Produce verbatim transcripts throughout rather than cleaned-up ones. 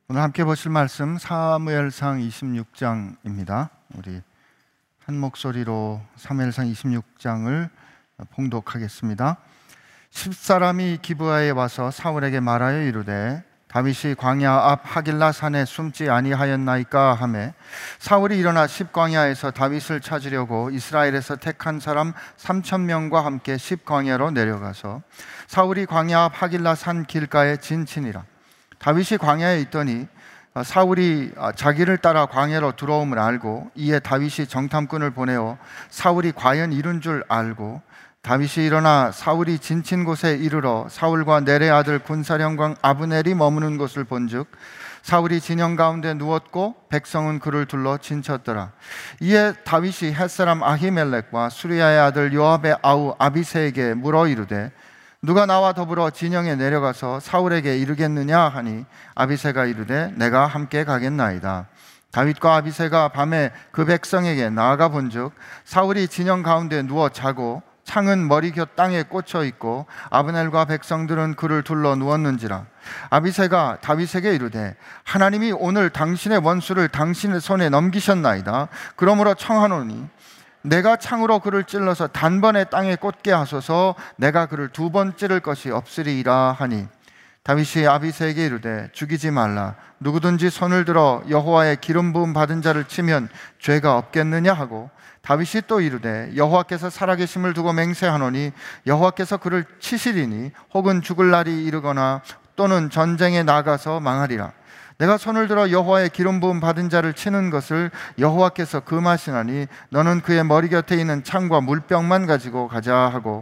오늘 함께 보실 말씀 사무엘상 이십육 장입니다. 우리 한 목소리로 사무엘상 이십육 장을 봉독하겠습니다. 십 사람이 기브아에 와서 사울에게 말하여 이르되 다윗이 광야 앞 하길라 산에 숨지 아니하였나이까 하매 사울이 일어나 십 광야에서 다윗을 찾으려고 이스라엘에서 택한 사람 삼천 명과 함께 십 광야로 내려가서 사울이 광야 앞 하길라 산 길가에 진친이라. 다윗이 광야에 있더니 사울이 자기를 따라 광야로 들어옴을 알고 이에 다윗이 정탐꾼을 보내어 사울이 과연 이룬 줄 알고 다윗이 일어나 사울이 진친 곳에 이르러 사울과 넬의 아들 군사령관 아브넬이 머무는 곳을 본즉 사울이 진영 가운데 누웠고 백성은 그를 둘러 진쳤더라. 이에 다윗이 햇사람 아히멜렉과 수리야의 아들 요압의 아우 아비새에게 물어 이르되 누가 나와 더불어 진영에 내려가서 사울에게 이르겠느냐 하니 아비새가 이르되 내가 함께 가겠나이다. 다윗과 아비새가 밤에 그 백성에게 나아가 본즉 사울이 진영 가운데 누워 자고 창은 머리 곁 땅에 꽂혀 있고 아브넬과 백성들은 그를 둘러 누웠는지라. 아비새가 다윗에게 이르되 하나님이 오늘 당신의 원수를 당신의 손에 넘기셨나이다. 그러므로 청하노니 내가 창으로 그를 찔러서 단번에 땅에 꽂게 하소서. 내가 그를 두 번 찌를 것이 없으리이다 하니 다윗이 아비새에게 이르되 죽이지 말라. 누구든지 손을 들어 여호와의 기름 부음 받은 자를 치면 죄가 없겠느냐 하고 다윗이 또 이르되 여호와께서 살아계심을 두고 맹세하노니 여호와께서 그를 치시리니 혹은 죽을 날이 이르거나 또는 전쟁에 나가서 망하리라. 내가 손을 들어 여호와의 기름 부음 받은 자를 치는 것을 여호와께서 금하시나니 너는 그의 머리 곁에 있는 창과 물병만 가지고 가자 하고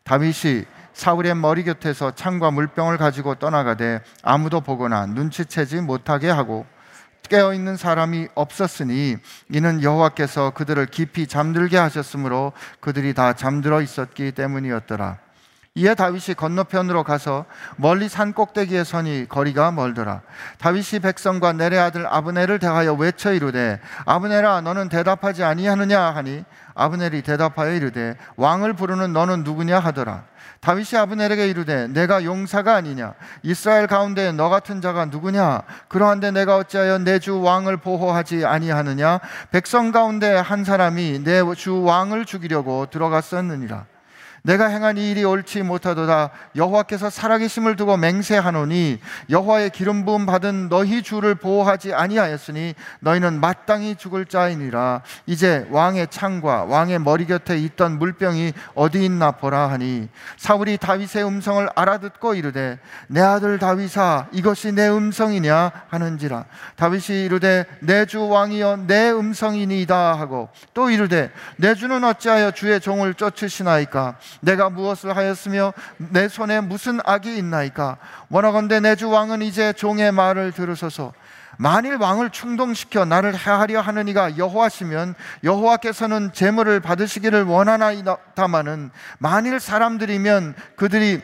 다윗이 사울의 머리 곁에서 창과 물병을 가지고 떠나가되 아무도 보거나 눈치채지 못하게 하고 깨어있는 사람이 없었으니 이는 여호와께서 그들을 깊이 잠들게 하셨으므로 그들이 다 잠들어 있었기 때문이었더라. 이에 다윗이 건너편으로 가서 멀리 산 꼭대기에 서니 거리가 멀더라. 다윗이 백성과 넬의 아들 아브넬을 대하여 외쳐 이르되 아브넬아 너는 대답하지 아니하느냐 하니 아브넬이 대답하여 이르되 왕을 부르는 너는 누구냐 하더라. 다윗이 아브넬에게 이르되 내가 용사가 아니냐? 이스라엘 가운데 너 같은 자가 누구냐? 그러한데 내가 어찌하여 내 주 왕을 보호하지 아니하느냐? 백성 가운데 한 사람이 내 주 왕을 죽이려고 들어갔었느니라. 내가 행한 이 일이 옳지 못하도다. 여호와께서 살아계심을 두고 맹세하노니 여호와의 기름 부음 받은 너희 주를 보호하지 아니하였으니 너희는 마땅히 죽을 자이니라. 이제 왕의 창과 왕의 머리 곁에 있던 물병이 어디 있나 보라 하니 사울이 다윗의 음성을 알아듣고 이르되 내 아들 다윗아 이것이 내 음성이냐 하는지라. 다윗이 이르되 내 주 왕이여 내 음성이니이다 하고 또 이르되 내 주는 어찌하여 주의 종을 쫓으시나이까? 내가 무엇을 하였으며 내 손에 무슨 악이 있나이까? 원하건대 내 주 왕은 이제 종의 말을 들으소서. 만일 왕을 충동시켜 나를 해하려 하는 이가 여호와시면 여호와께서는 제물을 받으시기를 원하나이다마는 만일 사람들이면 그들이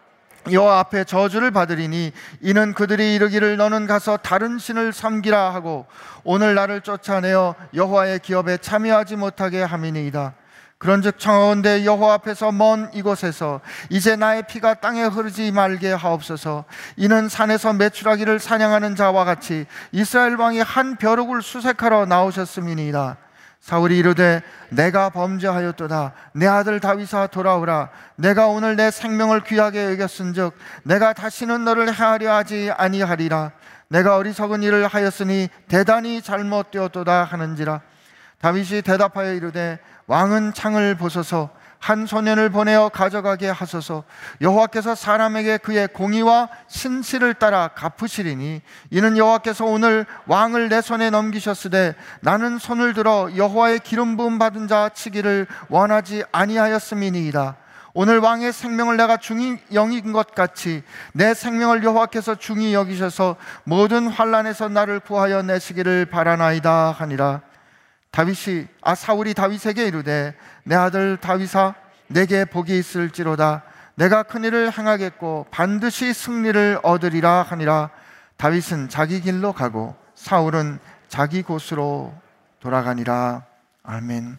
여호와 앞에 저주를 받으리니 이는 그들이 이르기를 너는 가서 다른 신을 섬기라 하고 오늘 나를 쫓아내어 여호와의 기업에 참여하지 못하게 함이니이다. 그런즉 청하건대 여호와 앞에서 먼 이곳에서 이제 나의 피가 땅에 흐르지 말게 하옵소서. 이는 산에서 메추라기를 사냥하는 자와 같이 이스라엘 왕이 한 벼룩을 수색하러 나오셨음이니이다. 사울이 이르되 내가 범죄하였도다. 내 아들 다윗아 돌아오라. 내가 오늘 내 생명을 귀하게 여겼은즉 내가 다시는 너를 해하려 하지 아니하리라. 내가 어리석은 일을 하였으니 대단히 잘못되었도다 하는지라. 다윗이 대답하여 이르되 왕은 창을 보소서. 한 소년을 보내어 가져가게 하소서. 여호와께서 사람에게 그의 공의와 신실을 따라 갚으시리니 이는 여호와께서 오늘 왕을 내 손에 넘기셨으되 나는 손을 들어 여호와의 기름 부음 받은 자 치기를 원하지 아니하였음이니이다. 오늘 왕의 생명을 내가 중히 여긴 것 같이 내 생명을 여호와께서 중히 여기셔서 모든 환난에서 나를 구하여 내시기를 바라나이다 하니라. 다윗이 아 사울이 다윗에게 이르되 내 아들 다윗아 내게 복이 있을지로다. 내가 큰 일을 행하겠고 반드시 승리를 얻으리라 하니라. 다윗은 자기 길로 가고 사울은 자기 곳으로 돌아가니라. 아멘.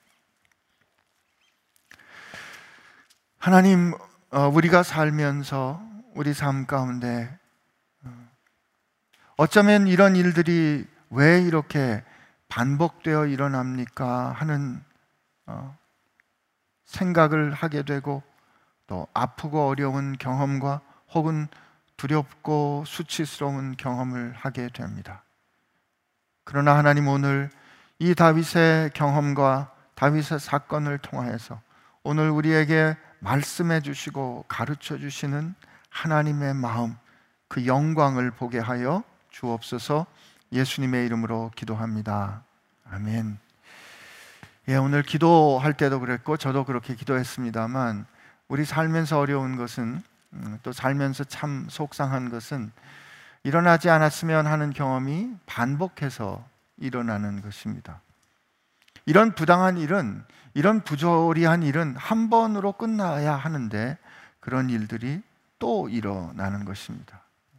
하나님, 우리가 살면서 우리 삶 가운데 어쩌면 이런 일들이 왜 이렇게 반복되어 일어납니까 하는 어, 생각을 하게 되고, 또 아프고 어려운 경험과 혹은 두렵고 수치스러운 경험을 하게 됩니다. 그러나 하나님 오늘 이 다윗의 경험과 다윗의 사건을 통하여서 오늘 우리에게 말씀해 주시고 가르쳐 주시는 하나님의 마음, 그 영광을 보게 하여 주옵소서. 예수님의 이름으로 기도합니다. 아멘. 예, 오늘 기도할 때도 그랬고 저도 그렇게 기도했습니다만, 우리 살면서 어려운 것은, 또 살면서 참 속상한 것은 일어나지 않았으면 하는 경험이 반복해서 일어나는 것입니다. 이런 부당한 일은, 이런 부조리한 일은 한 번으로 끝나야 하는데 그런 일들이 또 일어나는 것입니다.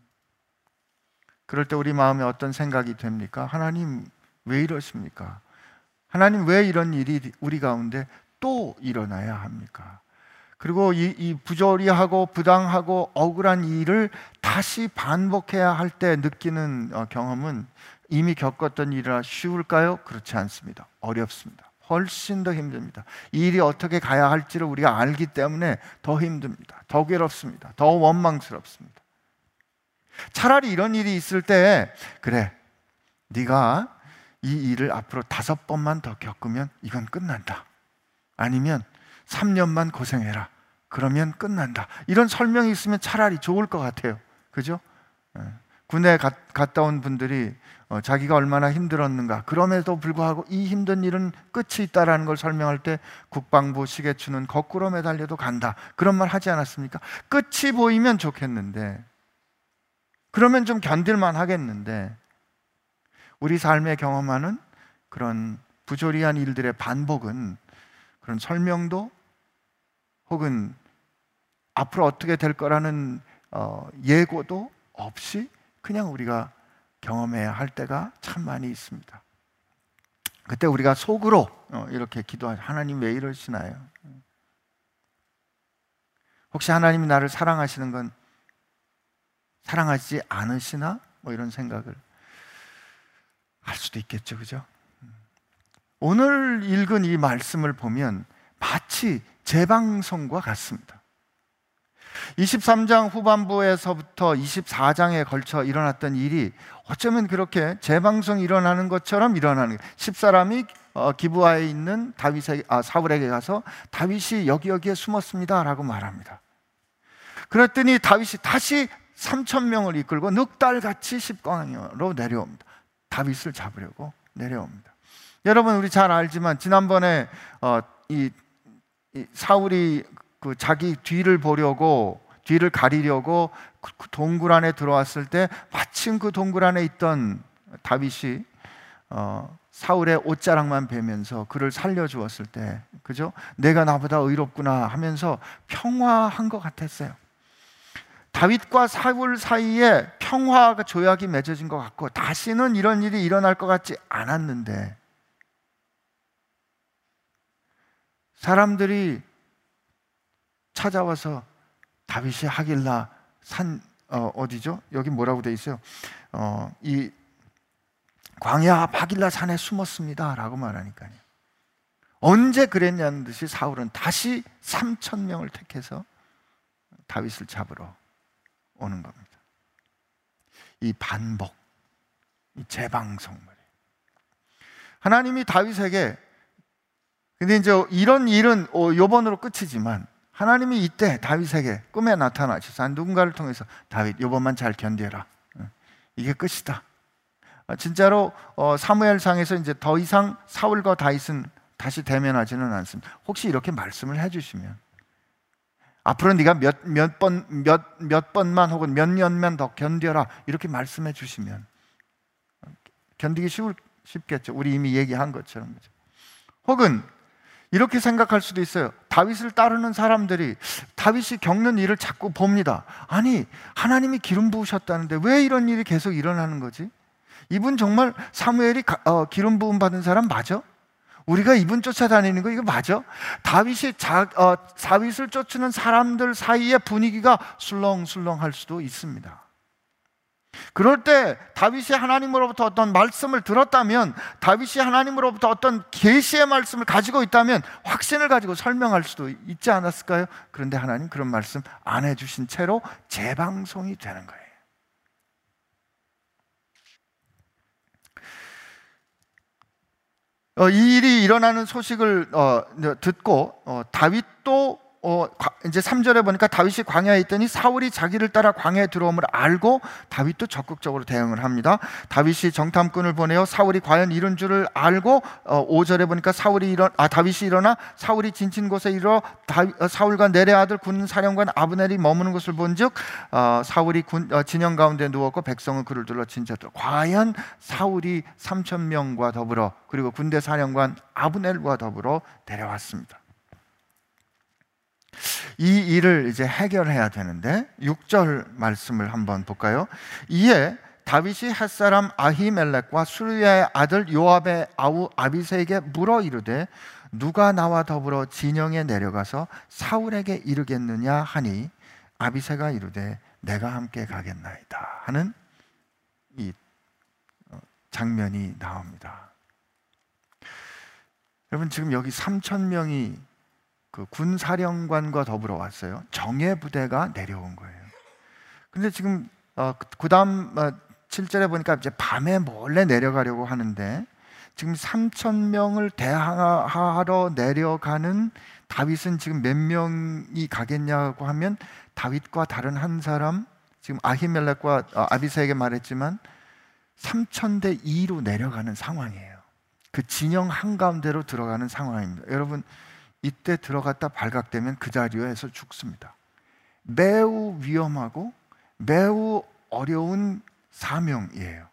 그럴 때 우리 마음에 어떤 생각이 됩니까? 하나님 왜 이러십니까? 하나님 왜 이런 일이 우리 가운데 또 일어나야 합니까? 그리고 이, 이 부조리하고 부당하고 억울한 일을 다시 반복해야 할 때 느끼는 어, 경험은 이미 겪었던 일이라 쉬울까요? 그렇지 않습니다. 어렵습니다. 훨씬 더 힘듭니다. 이 일이 어떻게 가야 할지를 우리가 알기 때문에 더 힘듭니다. 더 괴롭습니다. 더 원망스럽습니다. 차라리 이런 일이 있을 때, 그래, 네가 이 일을 앞으로 다섯 번만 더 겪으면 이건 끝난다. 아니면 삼 년만 고생해라. 그러면 끝난다. 이런 설명이 있으면 차라리 좋을 것 같아요. 그죠? 군에 가, 갔다 온 분들이 어, 자기가 얼마나 힘들었는가, 그럼에도 불구하고 이 힘든 일은 끝이 있다라는 걸 설명할 때 국방부 시계추는 거꾸로 매달려도 간다, 그런 말 하지 않았습니까? 끝이 보이면 좋겠는데, 그러면 좀 견딜만 하겠는데, 우리 삶에 경험하는 그런 부조리한 일들의 반복은 그런 설명도 혹은 앞으로 어떻게 될 거라는 어, 예고도 없이 그냥 우리가 경험해야 할 때가 참 많이 있습니다. 그때 우리가 속으로 어, 이렇게 기도하죠. 하나님 왜 이러시나요? 혹시 하나님이 나를 사랑하시는 건 사랑하지 않으시나? 뭐 이런 생각을 할 수도 있겠죠. 그죠? 오늘 읽은 이 말씀을 보면 마치 재방송과 같습니다. 이십삼 장 후반부에서부터 이십사 장에 걸쳐 일어났던 일이 어쩌면 그렇게 재방송이 일어나는 것처럼 일어나는 거예요. 십 사람이 어, 기브아에 있는 다윗에, 아, 사울에게 가서 다윗이 여기 여기에 숨었습니다 라고 말합니다. 그랬더니 다윗이 다시 삼천 명을 이끌고 늑달같이 십광야로 내려옵니다. 다윗을 잡으려고 내려옵니다. 여러분, 우리 잘 알지만 지난번에 어, 이, 이 사울이 그 자기 뒤를 보려고, 뒤를 가리려고 그 동굴 안에 들어왔을 때 마침 그 동굴 안에 있던 다윗이 어, 사울의 옷자락만 베면서 그를 살려주었을 때, 그죠? 내가 나보다 의롭구나 하면서 평화한 것 같았어요. 다윗과 사울 사이에 평화가 조약이 맺어진 것 같고 다시는 이런 일이 일어날 것 같지 않았는데, 사람들이 찾아와서 다윗이 하길라 산 어, 어디죠? 여기 뭐라고 돼 있어요? 어, 이 광야 앞 하길라 산에 숨었습니다 라고 말하니까요. 언제 그랬냐는 듯이 사울은 다시 삼천 명을 택해서 다윗을 잡으러 오는 겁니다. 이 반복, 이 재방송 말이에요. 하나님이 다윗에게, 근데 이제 이런 일은 요번으로 끝이지만 하나님이 이때 다윗에게 꿈에 나타나셔서 누군가를 통해서 다윗, 요번만 잘 견뎌라. 이게 끝이다. 진짜로 사무엘상에서 이제 더 이상 사울과 다윗은 다시 대면하지는 않습니다. 혹시 이렇게 말씀을 해주시면, 앞으로 네가 몇, 몇 번, 몇, 몇 번만 혹은 몇 년만 더 견뎌라, 이렇게 말씀해 주시면 견디기 쉬울, 쉽겠죠. 우리 이미 얘기한 것처럼. 그죠? 혹은 이렇게 생각할 수도 있어요. 다윗을 따르는 사람들이 다윗이 겪는 일을 자꾸 봅니다. 아니, 하나님이 기름 부으셨다는데 왜 이런 일이 계속 일어나는 거지? 이분 정말 사무엘이 가, 어, 기름 부음 받은 사람 맞아? 우리가 이분 쫓아다니는 거 이거 맞아? 다윗이 자, 어, 다윗을 쫓는 사람들 사이의 분위기가 술렁술렁할 수도 있습니다. 그럴 때 다윗이 하나님으로부터 어떤 말씀을 들었다면, 다윗이 하나님으로부터 어떤 계시의 말씀을 가지고 있다면 확신을 가지고 설명할 수도 있지 않았을까요? 그런데 하나님 그런 말씀 안 해주신 채로 재방송이 되는 거예요. 어, 이 일이 일어나는 소식을 어, 듣고 어, 다윗도 어, 이제 삼 절에 보니까 다윗이 광야에 있더니 사울이 자기를 따라 광야에 들어옴을 알고 다윗도 적극적으로 대응을 합니다. 다윗이 정탐꾼을 보내어 사울이 과연 이런 줄을 알고 어, 오 절에 보니까 사울이 일어 아 다윗이 일어나 사울이 지친 곳에 이르러 다윗, 어, 사울과 내레 아들 군 사령관 아브넬이 머무는 것을 본즉 어, 사울이 군, 어, 진영 가운데 누웠고 백성은 그를 둘러 진쳤더라. 과연 사울이 삼천 명과 더불어, 그리고 군대 사령관 아브넬과 더불어 데려왔습니다. 이 일을 이제 해결해야 되는데 육 절 말씀을 한번 볼까요? 이에 다윗이 햇사람 아히멜렉과 수르야의 아들 요압의 아우 아비새에게 물어 이르되 누가 나와 더불어 진영에 내려가서 사울에게 이르겠느냐 하니 아비새가 이르되 내가 함께 가겠나이다 하는 이 장면이 나옵니다. 여러분, 지금 여기 삼천 명이 그 군사령관과 더불어 왔어요. 정예 부대가 내려온 거예요. 근데 지금 어, 그 다음 어, 칠 절에 보니까 이제 밤에 몰래 내려가려고 하는데, 지금 삼천 명을 대항하러 내려가는 다윗은 지금 몇 명이 가겠냐고 하면 다윗과 다른 한 사람, 지금 아히멜렉과 어, 아비새에게 말했지만 삼천 대 이로 내려가는 상황이에요. 그 진영 한가운데로 들어가는 상황입니다. 여러분, 이때 들어갔다 발각되면 그 자리에서 죽습니다. 매우 위험하고 매우 어려운 사명이에요.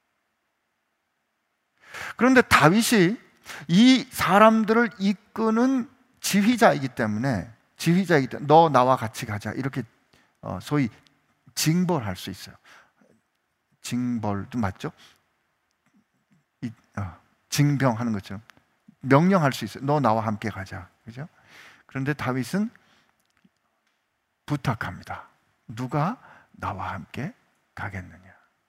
그런데 다윗이 이 사람들을 이끄는 지휘자이기 때문에 지휘자이기 때문에 너 나와 같이 가자 이렇게 소위 징벌할 수 있어요. 징벌도 맞죠? 이, 어, 징병하는 것처럼 명령할 수 있어요. 너 나와 함께 가자. 그죠? 그런데 다윗은 부탁합니다. 누가 나와 함께 가겠느냐?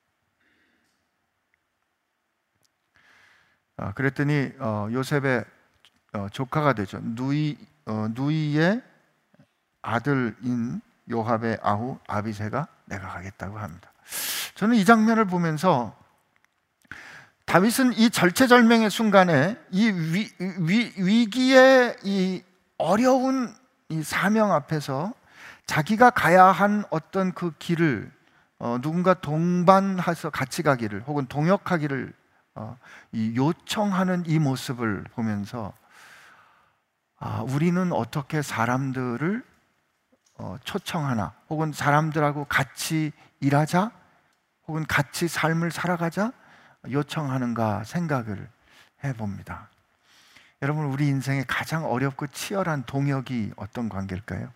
어, 그랬더니 어, 요셉의 어, 조카가 되죠. 누이, 어, 누이의 아들인 요압의 아우 아비새가 내가 가겠다고 합니다. 저는 이 장면을 보면서 다윗은 이 절체절명의 순간에 이 위, 위, 위기의 이 어려운 이 사명 앞에서 자기가 가야 한 어떤 그 길을 어, 누군가 동반해서 같이 가기를 혹은 동역하기를 어, 이 요청하는 이 모습을 보면서 아, 우리는 어떻게 사람들을 어, 초청하나, 혹은 사람들하고 같이 일하자, 혹은 같이 삶을 살아가자 요청하는가 생각을 해봅니다. 여러분, 우리 인생의 가장 어렵고 치열한 동역이 어떤 관계일까요?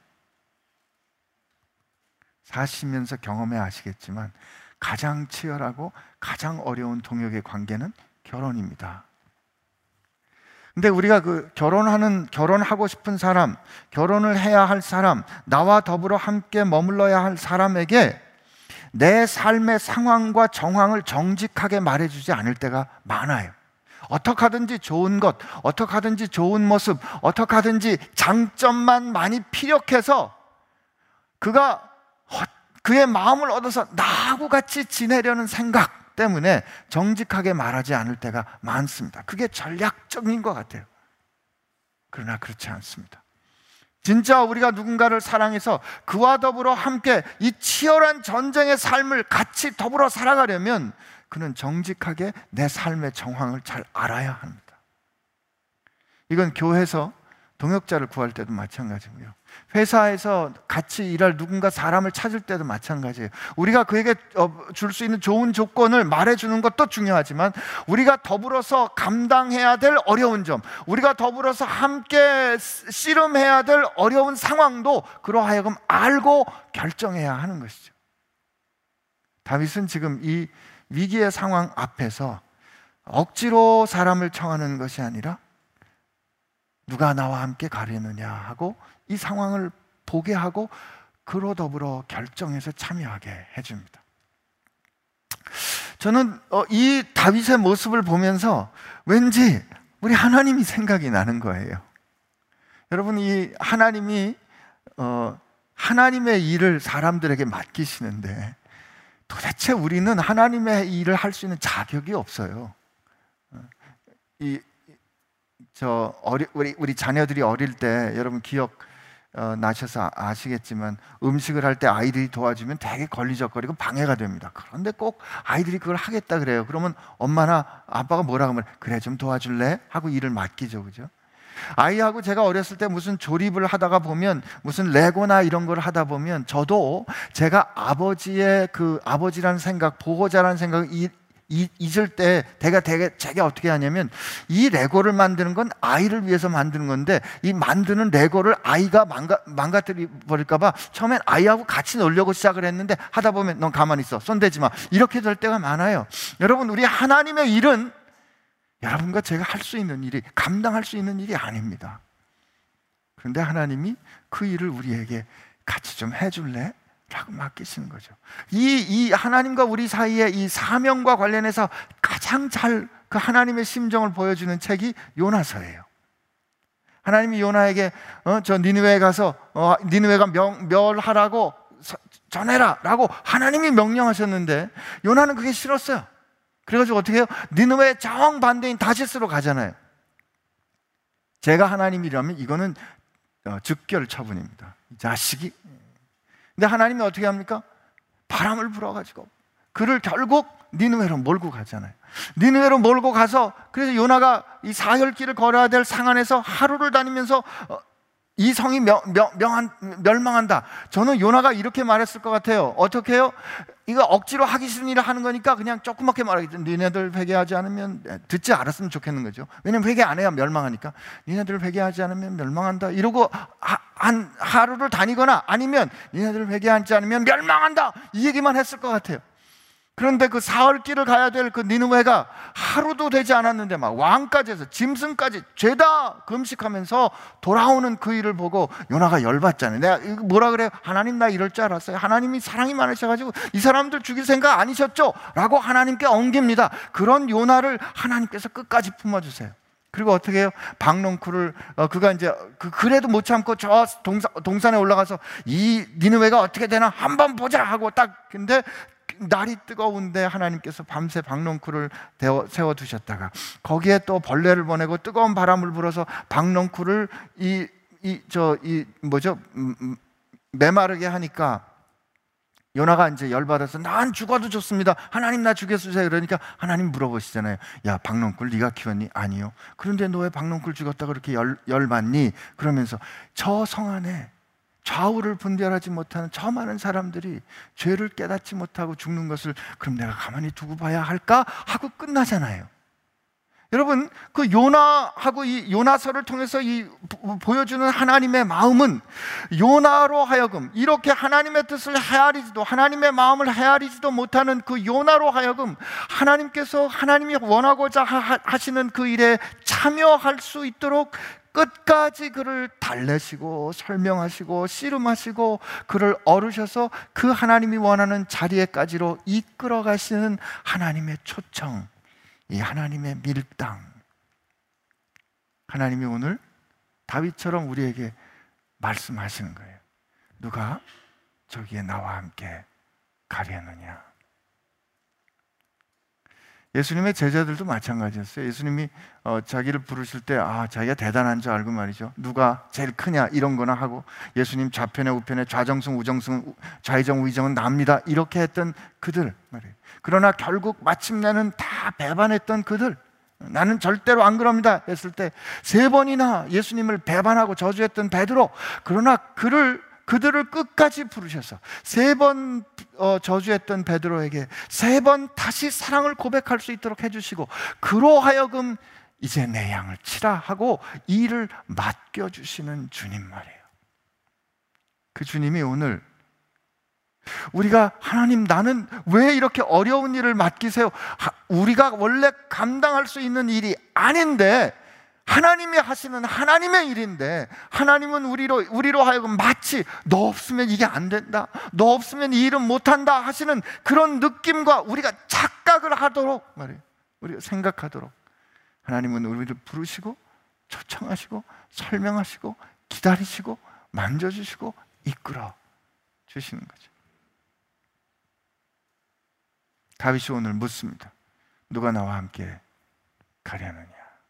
사시면서 경험해 아시겠지만 가장 치열하고 가장 어려운 동역의 관계는 결혼입니다. 근데 우리가 그 결혼하는, 결혼하고 싶은 사람, 결혼을 해야 할 사람, 나와 더불어 함께 머물러야 할 사람에게 내 삶의 상황과 정황을 정직하게 말해주지 않을 때가 많아요. 어떻게 하든지 좋은 것, 어떻게 하든지 좋은 모습, 어떻게 하든지 장점만 많이 피력해서 그가 그의 마음을 얻어서 나하고 같이 지내려는 생각 때문에 정직하게 말하지 않을 때가 많습니다. 그게 전략적인 것 같아요. 그러나 그렇지 않습니다. 진짜 우리가 누군가를 사랑해서 그와 더불어 함께 이 치열한 전쟁의 삶을 같이 더불어 살아가려면 그는 정직하게 내 삶의 정황을 잘 알아야 합니다. 이건 교회에서 동역자를 구할 때도 마찬가지고요. 회사에서 같이 일할 누군가 사람을 찾을 때도 마찬가지예요. 우리가 그에게 줄 수 있는 좋은 조건을 말해주는 것도 중요하지만 우리가 더불어서 감당해야 될 어려운 점, 우리가 더불어서 함께 씨름해야 될 어려운 상황도 그러하여금 알고 결정해야 하는 것이죠. 다윗은 지금 이 위기의 상황 앞에서 억지로 사람을 청하는 것이 아니라 누가 나와 함께 가려느냐 하고 이 상황을 보게 하고 그로 더불어 결정해서 참여하게 해줍니다. 저는 어, 이 다윗의 모습을 보면서 왠지 우리 하나님이 생각이 나는 거예요. 여러분, 이 하나님이 어, 하나님의 일을 사람들에게 맡기시는데 도대체 우리는 하나님의 일을 할 수 있는 자격이 없어요. 이, 저 어리, 우리, 우리 자녀들이 어릴 때 여러분 기억 어, 나셔서 아시겠지만 음식을 할 때 아이들이 도와주면 되게 걸리적거리고 방해가 됩니다. 그런데 꼭 아이들이 그걸 하겠다 그래요. 그러면 엄마나 아빠가 뭐라고 하면 그래 좀 도와줄래? 하고 일을 맡기죠. 그죠? 아이하고 제가 어렸을 때 무슨 조립을 하다가 보면 무슨 레고나 이런 걸 하다 보면 저도 제가 아버지의 그 아버지라는 생각, 보호자라는 생각을 이, 이, 잊을 때 제가 되게 제가 어떻게 하냐면 이 레고를 만드는 건 아이를 위해서 만드는 건데 이 만드는 레고를 아이가 망가, 망가뜨려 버릴까 봐 처음엔 아이하고 같이 놀려고 시작을 했는데 하다 보면 넌 가만히 있어, 손대지 마, 이렇게 될 때가 많아요. 여러분, 우리 하나님의 일은 여러분과 제가 할 수 있는 일이, 감당할 수 있는 일이 아닙니다. 그런데 하나님이 그 일을 우리에게 같이 좀 해줄래? 라고 맡기시는 거죠. 이, 이 하나님과 우리 사이의 이 사명과 관련해서 가장 잘 그 하나님의 심정을 보여주는 책이 요나서예요. 하나님이 요나에게 어, 저 니느웨에 가서 어, 니느웨가 명, 멸하라고 서, 전해라 라고 하나님이 명령하셨는데 요나는 그게 싫었어요. 그래가지고 어떻게 해요? 니느웨 정반대인 다시스로 가잖아요. 제가 하나님이라면 이거는 어, 즉결 처분입니다. 이 자식이. 근데 하나님이 어떻게 합니까? 바람을 불어가지고 그를 결국 니느웨로 몰고 가잖아요. 니느웨로 몰고 가서 그래서 요나가 이 사흘길을 걸어야 될 상안에서 하루를 다니면서 어, 이 성이 명, 명, 명한, 멸망한다. 저는 요나가 이렇게 말했을 것 같아요. 어떻게 해요? 이거 억지로 하기 싫은 일을 하는 거니까 그냥 조그맣게 말하겠죠. 니네들 회개하지 않으면, 듣지 않았으면 좋겠는 거죠. 왜냐면 회개 안 해야 멸망하니까. 니네들 회개하지 않으면 멸망한다. 이러고 하, 한 하루를 다니거나 아니면 니네들 회개하지 않으면 멸망한다. 이 얘기만 했을 것 같아요. 그런데 그 사흘길을 가야 될 그 니느웨가 하루도 되지 않았는데 막 왕까지 해서 짐승까지 죄다 금식하면서 돌아오는 그 일을 보고 요나가 열받잖아요. 내가 뭐라 그래요? 하나님 나 이럴 줄 알았어요. 하나님이 사랑이 많으셔가지고 이 사람들 죽일 생각 아니셨죠? 라고 하나님께 엉깁니다. 그런 요나를 하나님께서 끝까지 품어주세요. 그리고 어떻게 해요? 박농쿨을 어, 그가 이제 그 그래도 못 참고 저 동사, 동산에 올라가서 이 니느웨가 어떻게 되나 한번 보자 하고 딱 근데 날이 뜨거운데 하나님께서 밤새 박농쿨을 세워두셨다가 거기에 또 벌레를 보내고 뜨거운 바람을 불어서 박농쿨을 이, 이, 저, 이 뭐죠? 음, 메마르게 하니까 요나가 이제 열받아서 난 죽어도 좋습니다. 하나님 나 죽여주세요. 그러니까 하나님 물어보시잖아요. 야, 박농쿨 네가 키웠니? 아니요. 그런데 너 왜 박농쿨 죽었다고 그렇게 열, 열받니? 그러면서 저 성 안에 좌우를 분별하지 못하는 저 많은 사람들이 죄를 깨닫지 못하고 죽는 것을 그럼 내가 가만히 두고 봐야 할까? 하고 끝나잖아요. 여러분, 그 요나하고 이 요나서를 통해서 이 보여주는 하나님의 마음은 요나로 하여금 이렇게 하나님의 뜻을 헤아리지도 하나님의 마음을 헤아리지도 못하는 그 요나로 하여금 하나님께서 하나님이 원하고자 하시는 그 일에 참여할 수 있도록 끝까지 그를 달래시고 설명하시고 씨름하시고 그를 어루셔서 그 하나님이 원하는 자리에까지로 이끌어 가시는 하나님의 초청, 이 하나님의 밀당. 하나님이 오늘 다윗처럼 우리에게 말씀하시는 거예요. 누가 저기에 나와 함께 가려느냐. 예수님의 제자들도 마찬가지였어요. 예수님이 어, 자기를 부르실 때 아, 자기가 대단한 줄 알고 말이죠. 누가 제일 크냐 이런 거나 하고 예수님 좌편에 우편에 좌정승 우정승 좌의정 우의정은 납니다. 이렇게 했던 그들 말이에요. 그러나 결국 마침내는 다 배반했던 그들, 나는 절대로 안 그럽니다 했을 때 세 번이나 예수님을 배반하고 저주했던 베드로, 그러나 그를 그들을 끝까지 부르셔서 세 번 어, 저주했던 베드로에게 세 번 다시 사랑을 고백할 수 있도록 해주시고 그로 하여금 이제 내 양을 치라 하고 이 일을 맡겨주시는 주님 말이에요. 그 주님이 오늘 우리가 하나님 나는 왜 이렇게 어려운 일을 맡기세요? 우리가 원래 감당할 수 있는 일이 아닌데 하나님이 하시는 하나님의 일인데 하나님은 우리로, 우리로 하여금 마치 너 없으면 이게 안 된다, 너 없으면 이 일은 못한다 하시는 그런 느낌과 우리가 착각을 생각하도록 말이에요. 우리가 생각하도록 하나님은 우리를 부르시고 초청하시고 설명하시고 기다리시고 만져주시고 이끌어 주시는 거죠. 다윗이 오늘 묻습니다. 누가 나와 함께 가려느냐?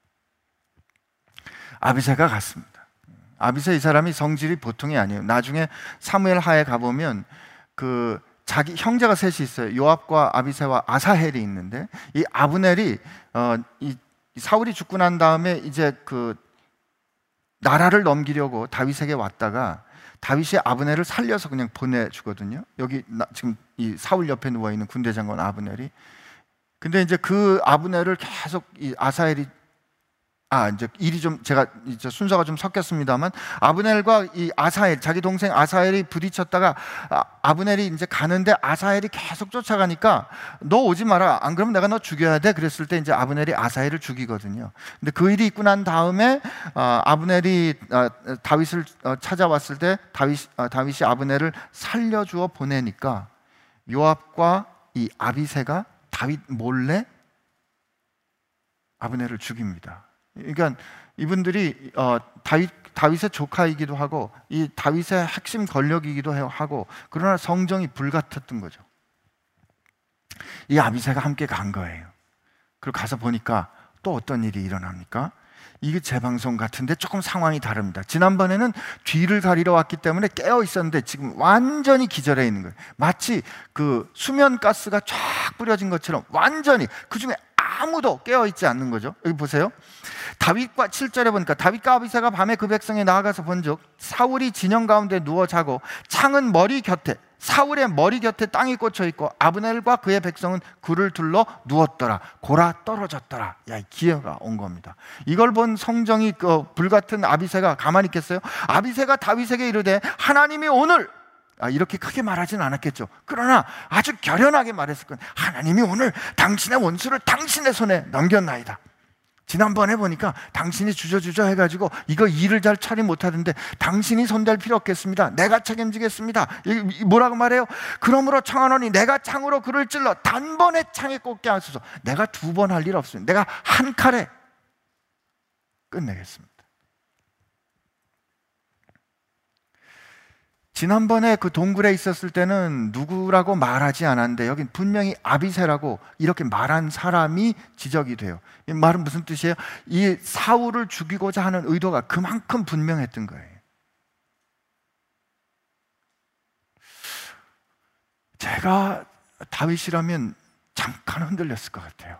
아비새가 갔습니다. 아비새 이 사람이 성질이 보통이 아니에요. 나중에 사무엘 하에 가보면 그 자기 형제가 셋이 있어요. 요압과 아비새와 아사헬이 있는데, 이 아브넬이 어, 이 사울이 죽고 난 다음에 이제 그 나라를 넘기려고 다윗에게 왔다가 다윗이 아브넬을 살려서 그냥 보내주거든요. 여기 나, 지금 이 사울 옆에 누워 있는 군대 장관 아브넬이. 근데 이제 그 아브넬을 계속 이 아사헬이 아 이제 일이 좀 제가 이제 순서가 좀 섞였습니다만, 아브넬과 이 아사헬, 자기 동생 아사헬이 부딪혔다가 아, 아브넬이 이제 가는데 아사헬이 계속 쫓아가니까 너 오지 마라, 안 그러면 내가 너 죽여야 돼. 그랬을 때 이제 아브넬이 아사헬을 죽이거든요. 근데 그 일이 있고 난 다음에 어, 아브넬이 어, 다윗을 어, 찾아왔을 때 다윗 어, 다윗이 아브넬을 살려주어 보내니까 요압과 이 아비새가 다윗 몰래 아브넬을 죽입니다. 그러니까 이분들이 어, 다윗, 다윗의 조카이기도 하고 이 다윗의 핵심 권력이기도 하고, 그러나 성정이 불같았던 거죠. 이 아비새가 함께 간 거예요. 그리고 가서 보니까 또 어떤 일이 일어납니까? 이게 재방송 같은데 조금 상황이 다릅니다. 지난번에는 뒤를 가리러 왔기 때문에 깨어 있었는데 지금 완전히 기절해 있는 거예요. 마치 그 수면가스가 쫙 뿌려진 것처럼 완전히, 그 중에 아무도 깨어있지 않는 거죠. 여기 보세요. 다윗과 칠 절에 보니까 다윗과 아비새가 밤에 그 백성에 나아가서 본즉 사울이 진영 가운데 누워 자고 창은 머리 곁에, 사울의 머리 곁에 땅이 꽂혀 있고 아브넬과 그의 백성은 그를 둘러 누웠더라. 골아 떨어졌더라. 야, 기회가 온 겁니다. 이걸 본 성정이 그 불같은 아비새가 가만히 있겠어요? 아비새가 다윗에게 이르되 하나님이 오늘, 아, 이렇게 크게 말하진 않았겠죠. 그러나 아주 결연하게 말했을 건, 하나님이 오늘 당신의 원수를 당신의 손에 넘겼나이다. 지난번에 보니까 당신이 주저주저 해가지고 이거 일을 잘 처리 못하던데 당신이 손댈 필요 없겠습니다. 내가 책임지겠습니다. 뭐라고 말해요? 그러므로 청하노니 내가 창으로 그를 찔러 단번에 창에 꽂게 하소서. 내가 두 번 할 일 없습니다. 내가 한 칼에 끝내겠습니다. 지난번에 그 동굴에 있었을 때는 누구라고 말하지 않았는데 여긴 분명히 아비새라고 이렇게 말한 사람이 지적이 돼요. 이 말은 무슨 뜻이에요? 이 사울을 죽이고자 하는 의도가 그만큼 분명했던 거예요. 제가 다윗이라면 잠깐 흔들렸을 것 같아요.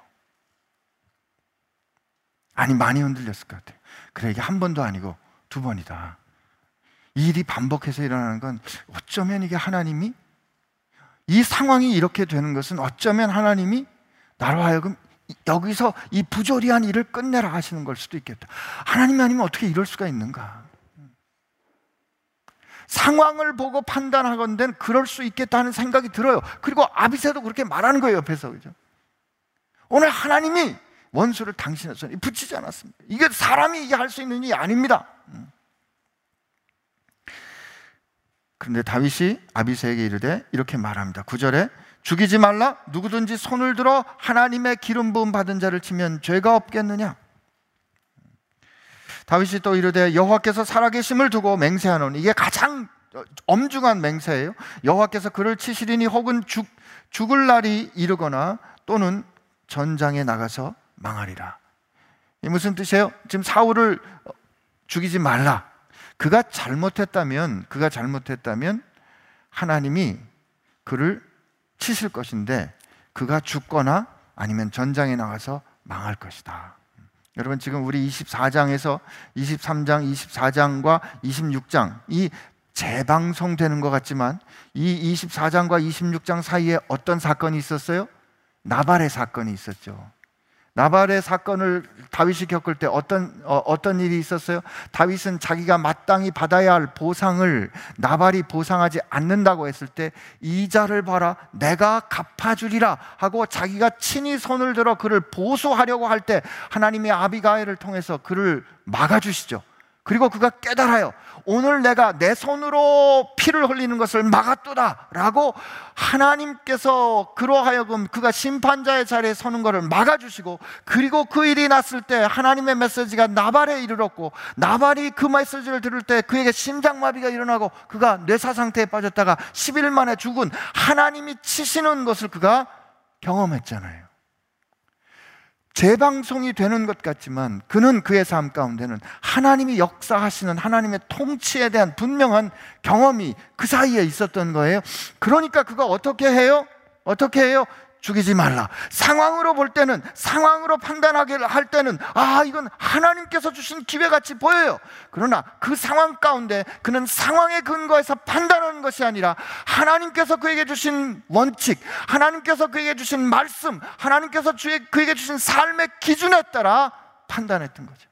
아니, 많이 흔들렸을 것 같아요. 그래, 이게 한 번도 아니고 두 번이다. 이 일이 반복해서 일어나는 건 어쩌면 이게 하나님이, 이 상황이 이렇게 되는 것은 어쩌면 하나님이 나로 하여금 여기서 이 부조리한 일을 끝내라 하시는 걸 수도 있겠다. 하나님이 아니면 어떻게 이럴 수가 있는가? 상황을 보고 판단하건대 그럴 수 있겠다는 생각이 들어요. 그리고 아비새도 그렇게 말하는 거예요, 옆에서. 그죠? 오늘 하나님이 원수를 당신의 손에 붙이지 않았습니다. 이게 사람이 이게 할 수 있는 일이 아닙니다. 그런데 다윗이 아비새에게 이르되 이렇게 말합니다. 구 절에 죽이지 말라. 누구든지 손을 들어 하나님의 기름 부음 받은 자를 치면 죄가 없겠느냐. 다윗이 또 이르되 여호와께서 살아계심을 두고 맹세하노니, 이게 가장 엄중한 맹세예요. 여호와께서 그를 치시리니 혹은 죽, 죽을 날이 이르거나 또는 전장에 나가서 망하리라. 이 무슨 뜻이에요? 지금 사울을 죽이지 말라. 그가 잘못했다면 그가 잘못했다면 하나님이 그를 치실 것인데 그가 죽거나 아니면 전장에 나가서 망할 것이다. 여러분, 지금 우리 이십사 장에서 이십삼 장, 이십사 장과 이십육 장 이 재방송되는 것 같지만 이 이십사 장과 이십육 장 사이에 어떤 사건이 있었어요? 나발의 사건이 있었죠. 나발의 사건을 다윗이 겪을 때 어떤, 어, 어떤 일이 있었어요? 다윗은 자기가 마땅히 받아야 할 보상을 나발이 보상하지 않는다고 했을 때 이자를 봐라, 내가 갚아주리라 하고 자기가 친히 손을 들어 그를 보수하려고 할 때 하나님의 아비가일을 통해서 그를 막아주시죠. 그리고 그가 깨달아요. 오늘 내가 내 손으로 피를 흘리는 것을 막았도다 라고 하나님께서 그로 하여금 그가 심판자의 자리에 서는 것을 막아주시고, 그리고 그 일이 났을 때 하나님의 메시지가 나발에 이르렀고, 나발이 그 메시지를 들을 때 그에게 심장마비가 일어나고 그가 뇌사 상태에 빠졌다가 십 일 만에 죽은 하나님이 치시는 것을 그가 경험했잖아요. 재방송이 되는 것 같지만 그는 그의 삶 가운데는 하나님이 역사하시는 하나님의 통치에 대한 분명한 경험이 그 사이에 있었던 거예요. 그러니까 그가 어떻게 해요? 어떻게 해요? 죽이지 말라. 상황으로 볼 때는, 상황으로 판단하게 할 때는 아, 이건 하나님께서 주신 기회같이 보여요. 그러나 그 상황 가운데 그는 상황에 근거해서 판단하는 것이 아니라 하나님께서 그에게 주신 원칙, 하나님께서 그에게 주신 말씀, 하나님께서 그에게 주신 삶의 기준에 따라 판단했던 거죠.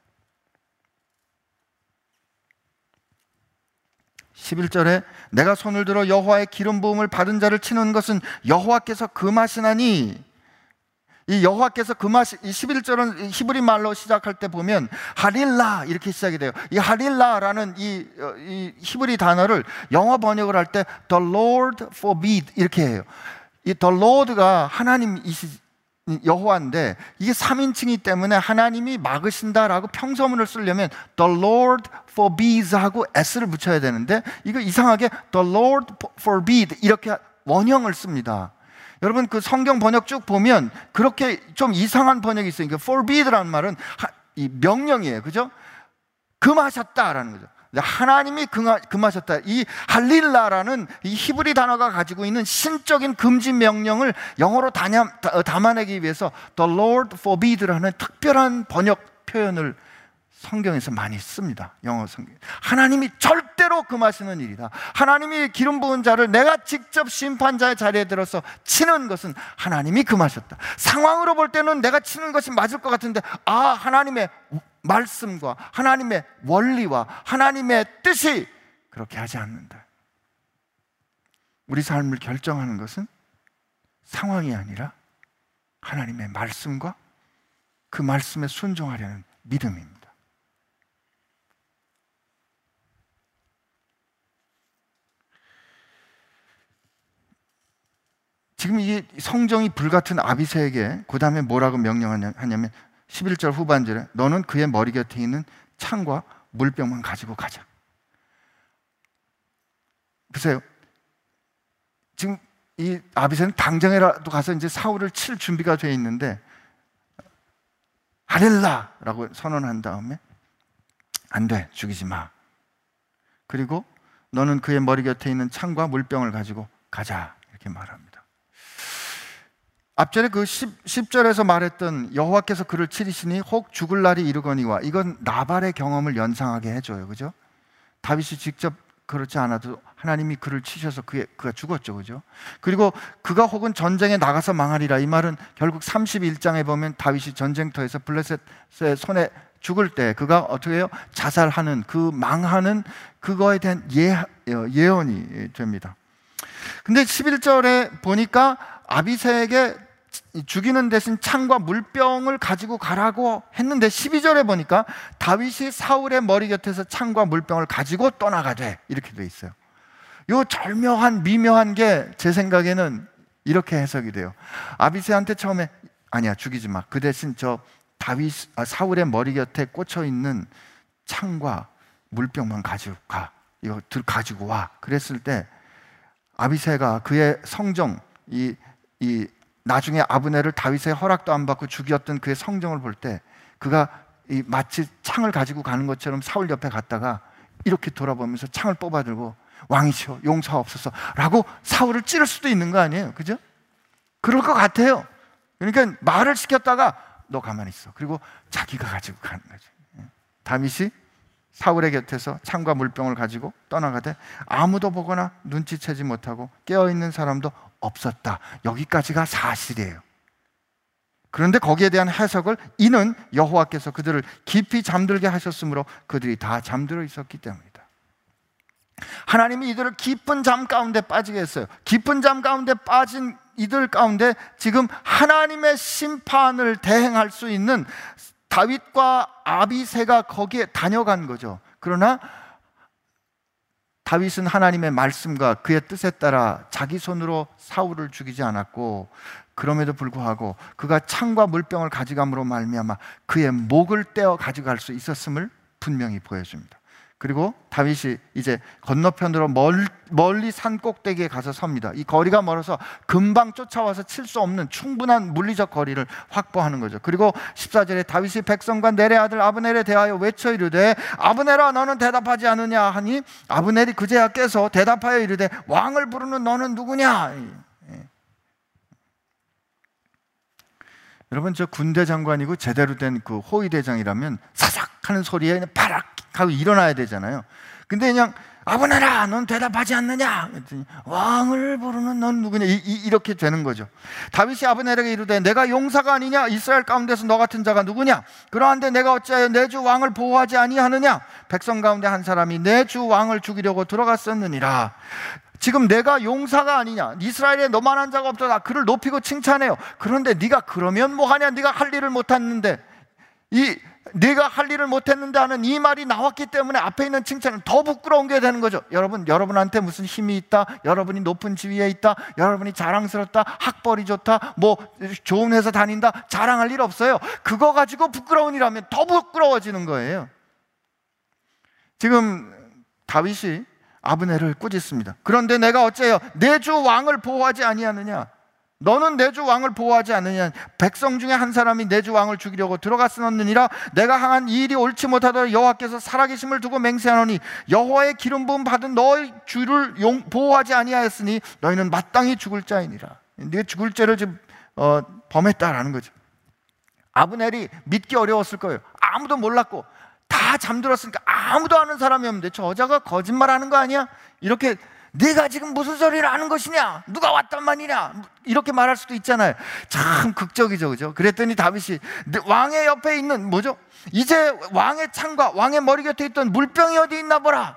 십일 절에 내가 손을 들어 여호와의 기름 부음을 받은 자를 치는 것은 여호와께서 금하시나니, 이 여호와께서 금하시, 이 십일 절은 히브리 말로 시작할 때 보면 하릴라 이렇게 시작이 돼요. 이 하릴라라는 이, 이 히브리 단어를 영어 번역을 할 때 The Lord forbid 이렇게 해요. 이 The Lord가 하나님이시 여호와인데 이게 삼인칭이기 때문에 하나님이 막으신다라고 평서문을 쓰려면 The Lord forbids 하고 S를 붙여야 되는데 이거 이상하게 The Lord forbid 이렇게 원형을 씁니다. 여러분 그 성경 번역 쭉 보면 그렇게 좀 이상한 번역이 있어요. 그러니까 forbid라는 말은 이 명령이에요. 그죠? 금하셨다라는 거죠. 하나님이 금하셨다. 이 할릴라라는 이 히브리 단어가 가지고 있는 신적인 금지 명령을 영어로 담아내기 위해서 The Lord forbid라는 특별한 번역 표현을 성경에서 많이 씁니다. 영어 성경. 하나님이 절대로 금하시는 일이다. 하나님이 기름 부은 자를 내가 직접 심판자의 자리에 들어서 치는 것은 하나님이 금하셨다. 상황으로 볼 때는 내가 치는 것이 맞을 것 같은데 아, 하나님의 말씀과 하나님의 원리와 하나님의 뜻이 그렇게 하지 않는다. 우리 삶을 결정하는 것은 상황이 아니라 하나님의 말씀과 그 말씀에 순종하려는 믿음입니다. 지금 이 성정이 불같은 아비새에게 그 다음에 뭐라고 명령하냐면 십일 절 후반절에 너는 그의 머리 곁에 있는 창과 물병만 가지고 가자. 보세요. 지금 이 아비새는 당장에라도 가서 이제 사울을 칠 준비가 되어 있는데 하렐라라고 선언한 다음에 안 돼, 죽이지 마. 그리고 너는 그의 머리 곁에 있는 창과 물병을 가지고 가자 이렇게 말합니다. 앞전에 그 십 절에서 말했던 여호와께서 그를 치리시니 혹 죽을 날이 이르거니와, 이건 나발의 경험을 연상하게 해줘요. 그죠? 다윗이 직접 그렇지 않아도 하나님이 그를 치셔서 그게, 그가 죽었죠. 그죠? 그리고 그가 혹은 전쟁에 나가서 망하리라, 이 말은 결국 삼십일 장에 보면 다윗이 전쟁터에서 블레셋의 손에 죽을 때 그가 어떻게 해요? 자살하는, 그 망하는 그거에 대한 예, 예언이 됩니다. 근데 십일 절에 보니까 아비새에게 죽이는 대신 창과 물병을 가지고 가라고 했는데 십이 절에 보니까 다윗이 사울의 머리 곁에서 창과 물병을 가지고 떠나가되 이렇게 돼 있어요. 이 절묘한 미묘한 게 제 생각에는 이렇게 해석이 돼요. 아비새한테 처음에 아니야, 죽이지 마. 그 대신 저 다윗 아, 사울의 머리 곁에 꽂혀 있는 창과 물병만 가지고 가. 이거 들 가지고 와. 그랬을 때 아비새가 그의 성정, 이, 이 나중에 아브넬을 다윗의 허락도 안 받고 죽였던 그의 성정을 볼 때 그가 이 마치 창을 가지고 가는 것처럼 사울 옆에 갔다가 이렇게 돌아보면서 창을 뽑아들고 왕이시여 용서하옵소서 라고 사울을 찌를 수도 있는 거 아니에요. 그죠? 그럴 것 같아요. 그러니까 말을 시켰다가 너 가만히 있어. 그리고 자기가 가지고 가는 거죠. 다윗이 사울의 곁에서 창과 물병을 가지고 떠나가되 아무도 보거나 눈치채지 못하고 깨어있는 사람도 없었다. 여기까지가 사실이에요. 그런데 거기에 대한 해석을 이는 여호와께서 그들을 깊이 잠들게 하셨으므로 그들이 다 잠들어 있었기 때문이다. 하나님이 이들을 깊은 잠 가운데 빠지게 했어요. 깊은 잠 가운데 빠진 이들 가운데 지금 하나님의 심판을 대행할 수 있는 다윗과 아비새가 거기에 다녀간 거죠. 그러나 다윗은 하나님의 말씀과 그의 뜻에 따라 자기 손으로 사울을 죽이지 않았고, 그럼에도 불구하고 그가 창과 물병을 가져감으로 말미암아 그의 목을 떼어 가져갈 수 있었음을 분명히 보여줍니다. 그리고 다윗이 이제 건너편으로 멀, 멀리 산 꼭대기에 가서 섭니다. 이 거리가 멀어서 금방 쫓아와서 칠 수 없는 충분한 물리적 거리를 확보하는 거죠. 그리고 십사 절에 다윗이 백성과 넬의 아들 아브넬에 대하여 외쳐 이르되 아브넬아 너는 대답하지 않느냐 하니 아브넬이 그제야 깨서 대답하여 이르되 왕을 부르는 너는 누구냐. 여러분, 저 군대 장관이고 제대로 된 그 호위대장이라면 사삭 하는 소리에 그냥 바락 하고 일어나야 되잖아요. 근데 그냥 아브넬아 넌 대답하지 않느냐 그랬더니 왕을 부르는 넌 누구냐, 이, 이, 이렇게 되는 거죠. 다윗이 아브넬에게 이르되 내가 용사가 아니냐, 이스라엘 가운데서 너 같은 자가 누구냐, 그러한데 내가 어찌하여 내 주 왕을 보호하지 아니하느냐, 백성 가운데 한 사람이 내 주 왕을 죽이려고 들어갔었느니라. 지금 내가 용사가 아니냐, 이스라엘에 너만한 자가 없다, 그를 높이고 칭찬해요. 그런데 네가 그러면 뭐하냐, 네가 할 일을 못했는데, 이 네가 할 일을 못했는데 하는 이 말이 나왔기 때문에 앞에 있는 칭찬은 더 부끄러운 게 되는 거죠. 여러분, 여러분한테 무슨 힘이 있다, 여러분이 높은 지위에 있다, 여러분이 자랑스럽다, 학벌이 좋다, 뭐 좋은 회사 다닌다, 자랑할 일 없어요. 그거 가지고 부끄러운 일하면 더 부끄러워지는 거예요. 지금 다윗이 아브넬을 꾸짖습니다. 그런데 내가 어째요 내 주 왕을 보호하지 아니하느냐, 너는 내 주 왕을 보호하지 않느냐, 백성 중에 한 사람이 내 주 왕을 죽이려고 들어갔으느니라. 내가 항한 이 일이 옳지 못하더라 여호와께서 살아계심을 두고 맹세하노니 여호와의 기름 부음 받은 너의 주를 용, 보호하지 아니하였으니 너희는 마땅히 죽을 자이니라. 네가 죽을 죄를 지금 어, 범했다라는 거죠. 아브넬이 믿기 어려웠을 거예요. 아무도 몰랐고 다 잠들었으니까 아무도 아는 사람이 없는데 저 여자가 거짓말하는 거 아니야? 이렇게 네가 지금 무슨 소리를 하는 것이냐? 누가 왔단 말이냐? 이렇게 말할 수도 있잖아요. 참 극적이죠, 그죠? 그랬더니 다윗이 왕의 옆에 있는 뭐죠? 이제 왕의 창과 왕의 머리 곁에 있던 물병이 어디 있나 보라.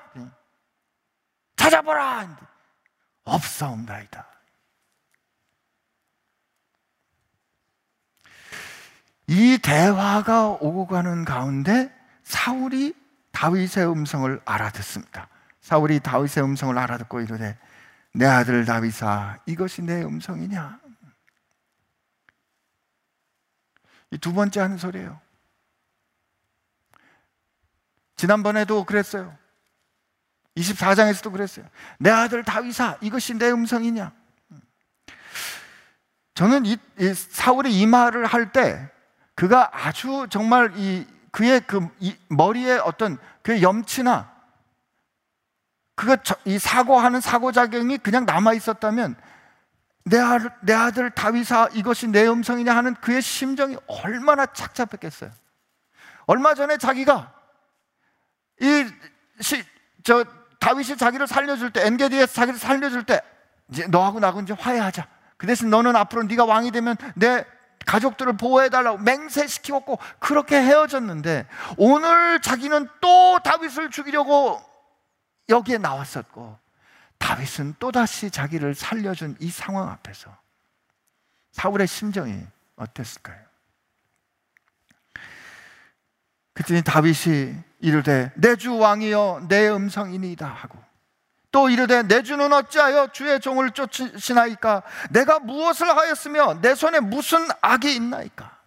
찾아보라. 없사옵나이다. 이 대화가 오고 가는 가운데 사울이 다윗의 음성을 알아듣습니다. 사울이 다윗의 음성을 알아듣고 이르되 내 아들 다윗아 이것이 내 음성이냐. 이 두 번째 하는 소리예요. 지난번에도 그랬어요. 이십사 장에서도 그랬어요. 내 아들 다윗아 이것이 내 음성이냐. 저는 이, 이 사울이 이 말을 할 때 그가 아주 정말 이 그의 그 이 머리에 어떤 그의 염치나 그가 이 사고하는 사고작용이 그냥 남아 있었다면 내 아들, 내 아들 다윗아 이것이 내 음성이냐 하는 그의 심정이 얼마나 착잡했겠어요. 얼마 전에 자기가 이 시, 저 다윗이 자기를 살려줄 때, 엔게디에서 자기를 살려줄 때 이제 너하고 나하고 이제 화해하자. 그 대신 너는 앞으로 네가 왕이 되면 내 가족들을 보호해달라고 맹세시키고 그렇게 헤어졌는데 오늘 자기는 또 다윗을 죽이려고 여기에 나왔었고 다윗은 또다시 자기를 살려준 이 상황 앞에서 사울의 심정이 어땠을까요? 그랬더니 다윗이 이르되 내 주 왕이여 내 음성이니이다 하고 또 이르되 내 주는 어찌하여 주의 종을 쫓으시나이까? 내가 무엇을 하였으며 내 손에 무슨 악이 있나이까?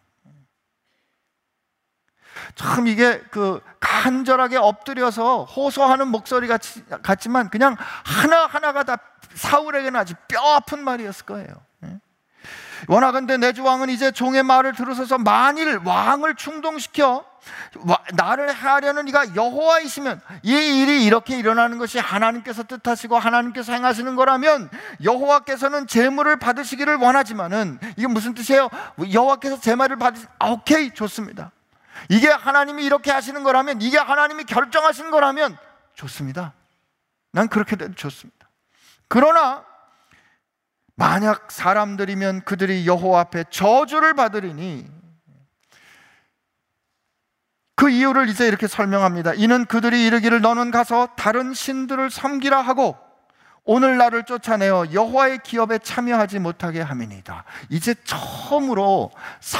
참 이게 그 간절하게 엎드려서 호소하는 목소리 같이, 같지만 그냥 하나하나가 다 사울에게는 아주 뼈아픈 말이었을 거예요. 원하건대 내 주 왕은 이제 종의 말을 들으소서. 만일 왕을 충동시켜 나를 하려는 이가 여호와이시면, 이 일이 이렇게 일어나는 것이 하나님께서 뜻하시고 하나님께서 행하시는 거라면 여호와께서는 제물을 받으시기를 원하지만은, 이게 무슨 뜻이에요? 여호와께서 제물을 받으시 아, 오케이 좋습니다. 이게 하나님이 이렇게 하시는 거라면, 이게 하나님이 결정하시는 거라면 좋습니다. 난 그렇게 돼도 좋습니다. 그러나 만약 사람들이면 그들이 여호와 앞에 저주를 받으리니, 그 이유를 이제 이렇게 설명합니다. 이는 그들이 이르기를 너는 가서 다른 신들을 섬기라 하고 오늘 나를 쫓아내어 여호와의 기업에 참여하지 못하게 함이니이다. 이제 처음으로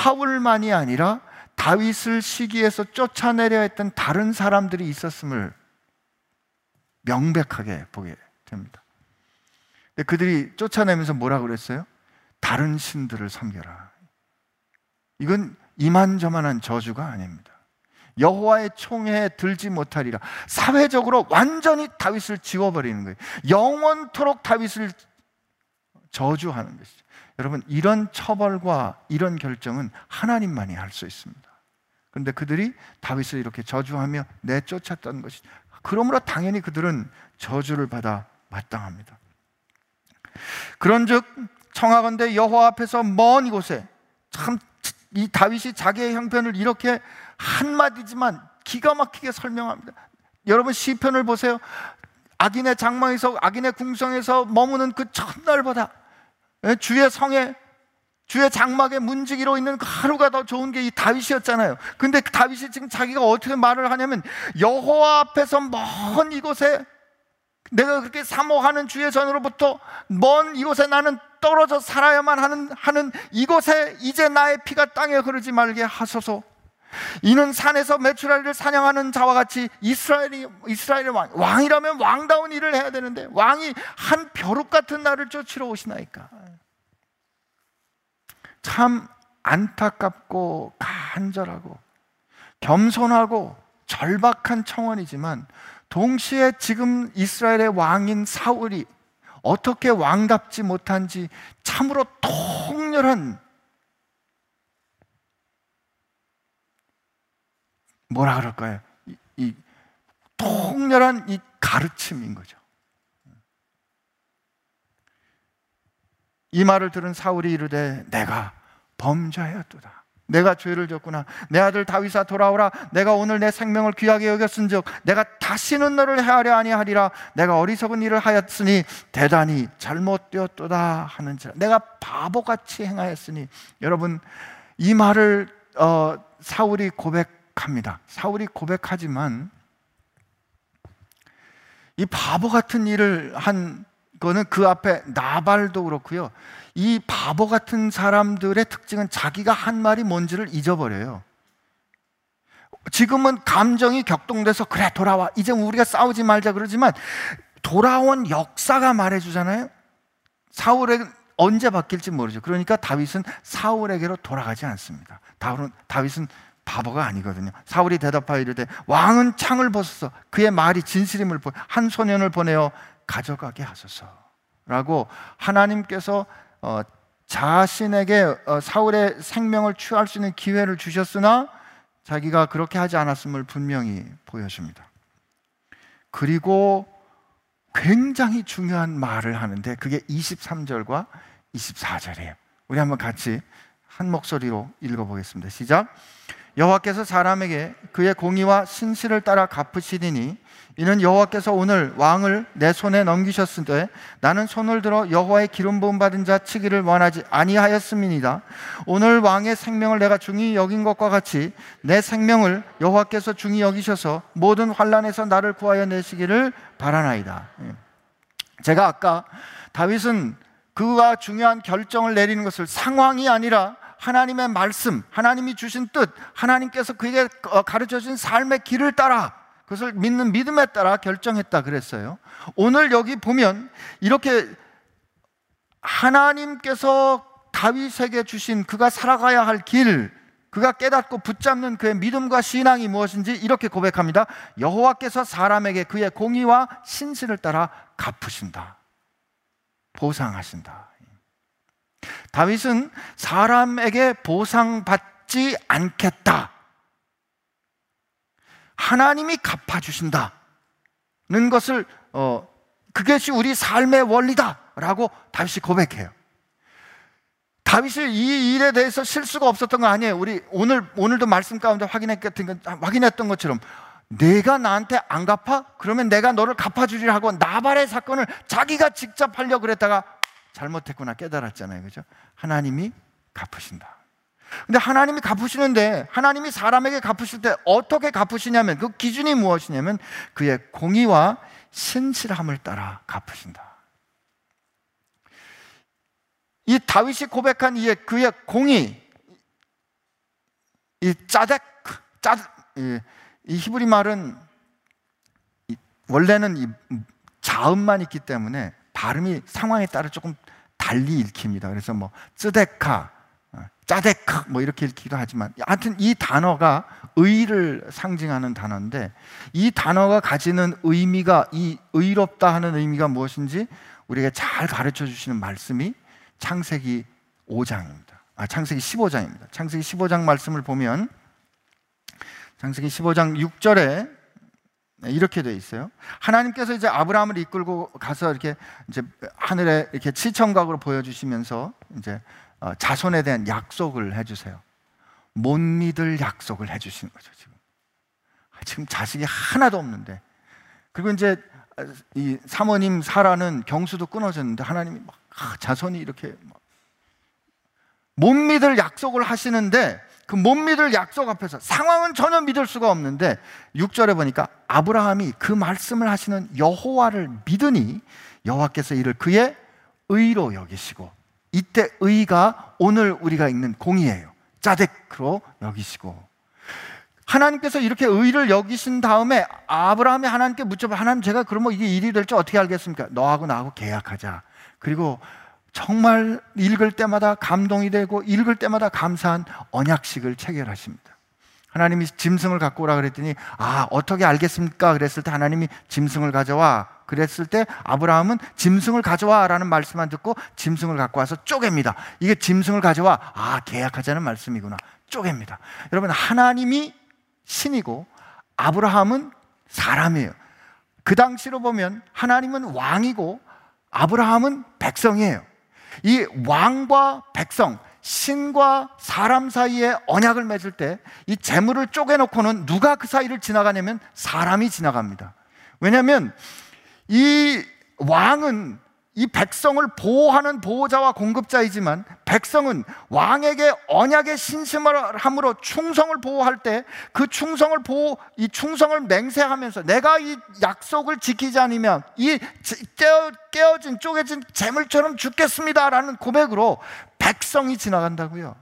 사울만이 아니라 다윗을 시기에서 쫓아내려 했던 다른 사람들이 있었음을 명백하게 보게 됩니다. 근데 그들이 쫓아내면서 뭐라고 그랬어요? 다른 신들을 섬겨라. 이건 이만저만한 저주가 아닙니다. 여호와의 총에 들지 못하리라. 사회적으로 완전히 다윗을 지워버리는 거예요. 영원토록 다윗을 저주하는 것이죠. 여러분, 이런 처벌과 이런 결정은 하나님만이 할 수 있습니다. 그런데 그들이 다윗을 이렇게 저주하며 내쫓았던 것이죠. 그러므로 당연히 그들은 저주를 받아 마땅합니다. 그런즉 청하건대 여호와 앞에서 먼 이곳에, 참 이 다윗이 자기의 형편을 이렇게 한마디지만 기가 막히게 설명합니다. 여러분, 시편을 보세요. 악인의 장막에서, 악인의 궁성에서 머무는 그 첫날보다 주의 성에, 주의 장막에 문지기로 있는 그 하루가 더 좋은 게 이 다윗이었잖아요. 근데 다윗이 지금 자기가 어떻게 말을 하냐면, 여호와 앞에서 먼 이곳에, 내가 그렇게 사모하는 주의 전으로부터 먼 이곳에 나는 떨어져 살아야만 하는, 하는 이곳에 이제 나의 피가 땅에 흐르지 말게 하소서. 이는 산에서 메추라기를 사냥하는 자와 같이 이스라엘이, 이스라엘의 왕, 왕이라면 왕다운 일을 해야 되는데 왕이 한 벼룩 같은 나를 쫓으러 오시나이까. 참 안타깝고 간절하고 겸손하고 절박한 청원이지만, 동시에 지금 이스라엘의 왕인 사울이 어떻게 왕답지 못한지 참으로 통렬한, 뭐라 그럴까요? 이, 이 통렬한 이 가르침인 거죠. 이 말을 들은 사울이 이르되 내가 범죄하였도다. 내가 죄를 졌구나. 내 아들 다윗아 돌아오라. 내가 오늘 내 생명을 귀하게 여겼은즉 내가 다시는 너를 해하려 아니하리라. 내가 어리석은 일을 하였으니 대단히 잘못되었도다 하는지라. 내가 바보같이 행하였으니. 여러분, 이 말을 어, 사울이 고백합니다. 사울이 고백하지만 이 바보 같은 일을 한 거는 그 앞에 나발도 그렇고요, 이 바보 같은 사람들의 특징은 자기가 한 말이 뭔지를 잊어버려요. 지금은 감정이 격동돼서 그래 돌아와, 이제 우리가 싸우지 말자 그러지만 돌아온 역사가 말해주잖아요. 사울에게 언제 바뀔지 모르죠. 그러니까 다윗은 사울에게로 돌아가지 않습니다. 다윗은, 다윗은 바보가 아니거든요. 사울이 대답하여 이르되 왕은 창을 벗어서 그의 말이 진실임을 보 한 소년을 보내어 가져가게 하소서라고 하나님께서 어, 자신에게 어, 사울의 생명을 취할 수 있는 기회를 주셨으나 자기가 그렇게 하지 않았음을 분명히 보여줍니다. 그리고 굉장히 중요한 말을 하는데 그게 이십삼 절과 이십사 절이에요. 우리 한번 같이 한 목소리로 읽어보겠습니다. 시작. 여호와께서 사람에게 그의 공의와 신실을 따라 갚으시리니 이는 여호와께서 오늘 왕을 내 손에 넘기셨으되 나는 손을 들어 여호와의 기름 부음 받은 자 치기를 원하지 아니하였음이니이다. 오늘 왕의 생명을 내가 중히 여긴 것과 같이 내 생명을 여호와께서 중히 여기셔서 모든 환난에서 나를 구하여 내시기를 바라나이다. 제가 아까 다윗은 그가 중요한 결정을 내리는 것을 상황이 아니라 하나님의 말씀, 하나님이 주신 뜻, 하나님께서 그에게 가르쳐 주신 삶의 길을 따라, 그것을 믿는 믿음에 따라 결정했다 그랬어요. 오늘 여기 보면 이렇게 하나님께서 다윗에게 주신 그가 살아가야 할 길, 그가 깨닫고 붙잡는 그의 믿음과 신앙이 무엇인지 이렇게 고백합니다. 여호와께서 사람에게 그의 공의와 신실을 따라 갚으신다, 보상하신다. 다윗은 사람에게 보상받지 않겠다, 하나님이 갚아주신다는 것을 어, 그것이 우리 삶의 원리다라고 다윗이 고백해요. 다윗이 이 일에 대해서 실수가 없었던 거 아니에요. 우리 오늘, 오늘도 말씀 가운데 확인했던, 확인했던 것처럼 내가 나한테 안 갚아? 그러면 내가 너를 갚아주리라 하고 나발의 사건을 자기가 직접 하려고 그랬다가 잘못했구나 깨달았잖아요. 그죠? 하나님이 갚으신다. 근데 하나님이 갚으시는데 하나님이 사람에게 갚으실 때 어떻게 갚으시냐면 그 기준이 무엇이냐면 그의 공의와 신실함을 따라 갚으신다. 이 다윗이 고백한 이의 그의 공의, 이 짜덱, 짜, 이, 이 히브리 말은 이 원래는 이 자음만 있기 때문에 발음이 상황에 따라 조금 달리 읽힙니다. 그래서 뭐 쯔데카, 짜데카 뭐 이렇게 읽기도 하지만 하여튼 이 단어가 의를 상징하는 단어인데, 이 단어가 가지는 의미가, 이 의롭다 하는 의미가 무엇인지 우리에게 잘 가르쳐 주시는 말씀이 창세기 오 장입니다. 아, 창세기 십오 장입니다. 창세기 십오 장 말씀을 보면 창세기 십오 장 육 절에 이렇게 돼 있어요. 하나님께서 이제 아브라함을 이끌고 가서 이렇게 이제 하늘에 이렇게 칠청각으로 보여주시면서 이제 자손에 대한 약속을 해주세요. 못 믿을 약속을 해주시는 거죠. 지금 지금 자식이 하나도 없는데, 그리고 이제 이 사모님 사라는 경수도 끊어졌는데 하나님이 막 아, 자손이 이렇게 막 못 믿을 약속을 하시는데, 그 못 믿을 약속 앞에서 상황은 전혀 믿을 수가 없는데 육 절에 보니까 아브라함이 그 말씀을 하시는 여호와를 믿으니 여호와께서 이를 그의 의로 여기시고, 이때 의가 오늘 우리가 읽는 공의예요. 짜덱으로 여기시고, 하나님께서 이렇게 의를 여기신 다음에 아브라함이 하나님께 묻혀봐. 하나님, 제가 그러면 이게 일이 될지 어떻게 알겠습니까? 너하고 나하고 계약하자. 그리고 정말 읽을 때마다 감동이 되고 읽을 때마다 감사한 언약식을 체결하십니다. 하나님이 짐승을 갖고 오라 그랬더니 아, 어떻게 알겠습니까? 그랬을 때 하나님이 짐승을 가져와. 그랬을 때 아브라함은 짐승을 가져와 라는 말씀만 듣고 짐승을 갖고 와서 쪼갭니다. 이게 짐승을 가져와, 아, 계약하자는 말씀이구나. 쪼갭니다. 여러분, 하나님이 신이고 아브라함은 사람이에요. 그 당시로 보면 하나님은 왕이고 아브라함은 백성이에요. 이 왕과 백성, 신과 사람 사이에 언약을 맺을 때 이 재물을 쪼개놓고는 누가 그 사이를 지나가냐면 사람이 지나갑니다. 왜냐하면 이 왕은 이 백성을 보호하는 보호자와 공급자이지만, 백성은 왕에게 언약의 신심을 함으로 충성을 보호할 때 그 충성을 보호, 이 충성을 맹세하면서 내가 이 약속을 지키지 않으면 이 깨어, 깨어진 쪼개진 재물처럼 죽겠습니다라는 고백으로 백성이 지나간다고요.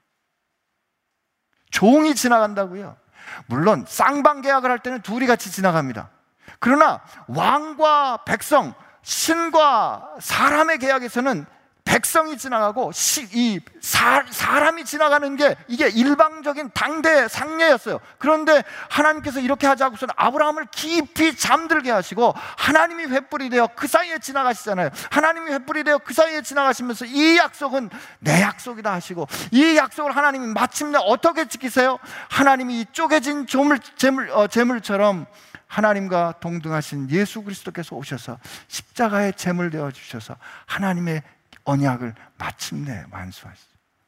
종이 지나간다고요. 물론 쌍방 계약을 할 때는 둘이 같이 지나갑니다. 그러나 왕과 백성, 신과 사람의 계약에서는 백성이 지나가고 시, 이 사, 사람이 지나가는 게 이게 일방적인 당대 상례였어요. 그런데 하나님께서 이렇게 하자고서는 아브라함을 깊이 잠들게 하시고 하나님이 횃불이 되어 그 사이에 지나가시잖아요. 하나님이 횃불이 되어 그 사이에 지나가시면서 이 약속은 내 약속이다 하시고, 이 약속을 하나님이 마침내 어떻게 지키세요? 하나님이 이 쪼개진 조물, 재물, 어, 재물처럼 하나님과 동등하신 예수 그리스도께서 오셔서 십자가의 제물 되어 주셔서 하나님의 언약을 마침내 완수하시죠.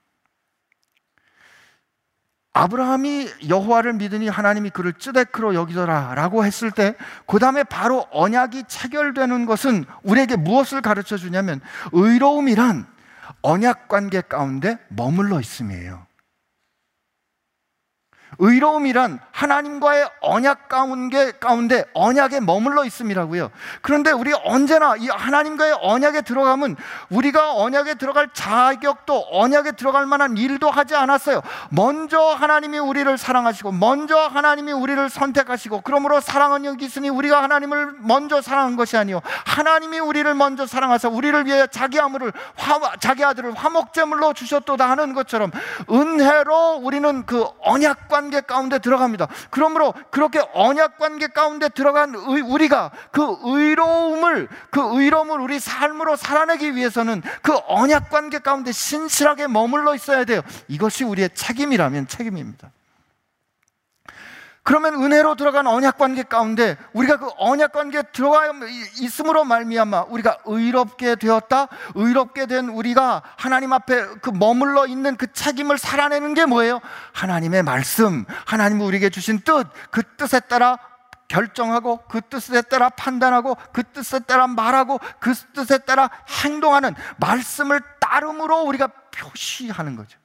아브라함이 여호와를 믿으니 하나님이 그를 쯔데크로 여기더라 라고 했을 때 그 다음에 바로 언약이 체결되는 것은 우리에게 무엇을 가르쳐 주냐면, 의로움이란 언약관계 가운데 머물러 있음이에요. 의로움이란 하나님과의 언약 가운데, 가운데 언약에 머물러 있음이라고요. 그런데 우리 언제나 이 하나님과의 언약에 들어가면 우리가 언약에 들어갈 자격도, 언약에 들어갈 만한 일도 하지 않았어요. 먼저 하나님이 우리를 사랑하시고 먼저 하나님이 우리를 선택하시고, 그러므로 사랑은 여기 있으니 우리가 하나님을 먼저 사랑한 것이 아니요 하나님이 우리를 먼저 사랑하사 우리를 위해 자기 아들을 화, 자기 아들을 화목제물로 주셨도다 하는 것처럼 은혜로 우리는 그 언약관 관계 가운데 들어갑니다. 그러므로 그렇게 언약 관계 가운데 들어간 의, 우리가 그 의로움을 그 의로움을 우리 삶으로 살아내기 위해서는 그 언약 관계 가운데 신실하게 머물러 있어야 돼요. 이것이 우리의 책임이라면 책임입니다. 그러면 은혜로 들어간 언약 관계 가운데 우리가 그 언약 관계에 들어가 있음으로 말미암아 우리가 의롭게 되었다. 의롭게 된 우리가 하나님 앞에 그 머물러 있는 그 책임을 살아내는 게 뭐예요? 하나님의 말씀, 하나님이 우리에게 주신 뜻, 그 뜻에 따라 결정하고 그 뜻에 따라 판단하고 그 뜻에 따라 말하고 그 뜻에 따라 행동하는 말씀을 따름으로 우리가 표시하는 거죠.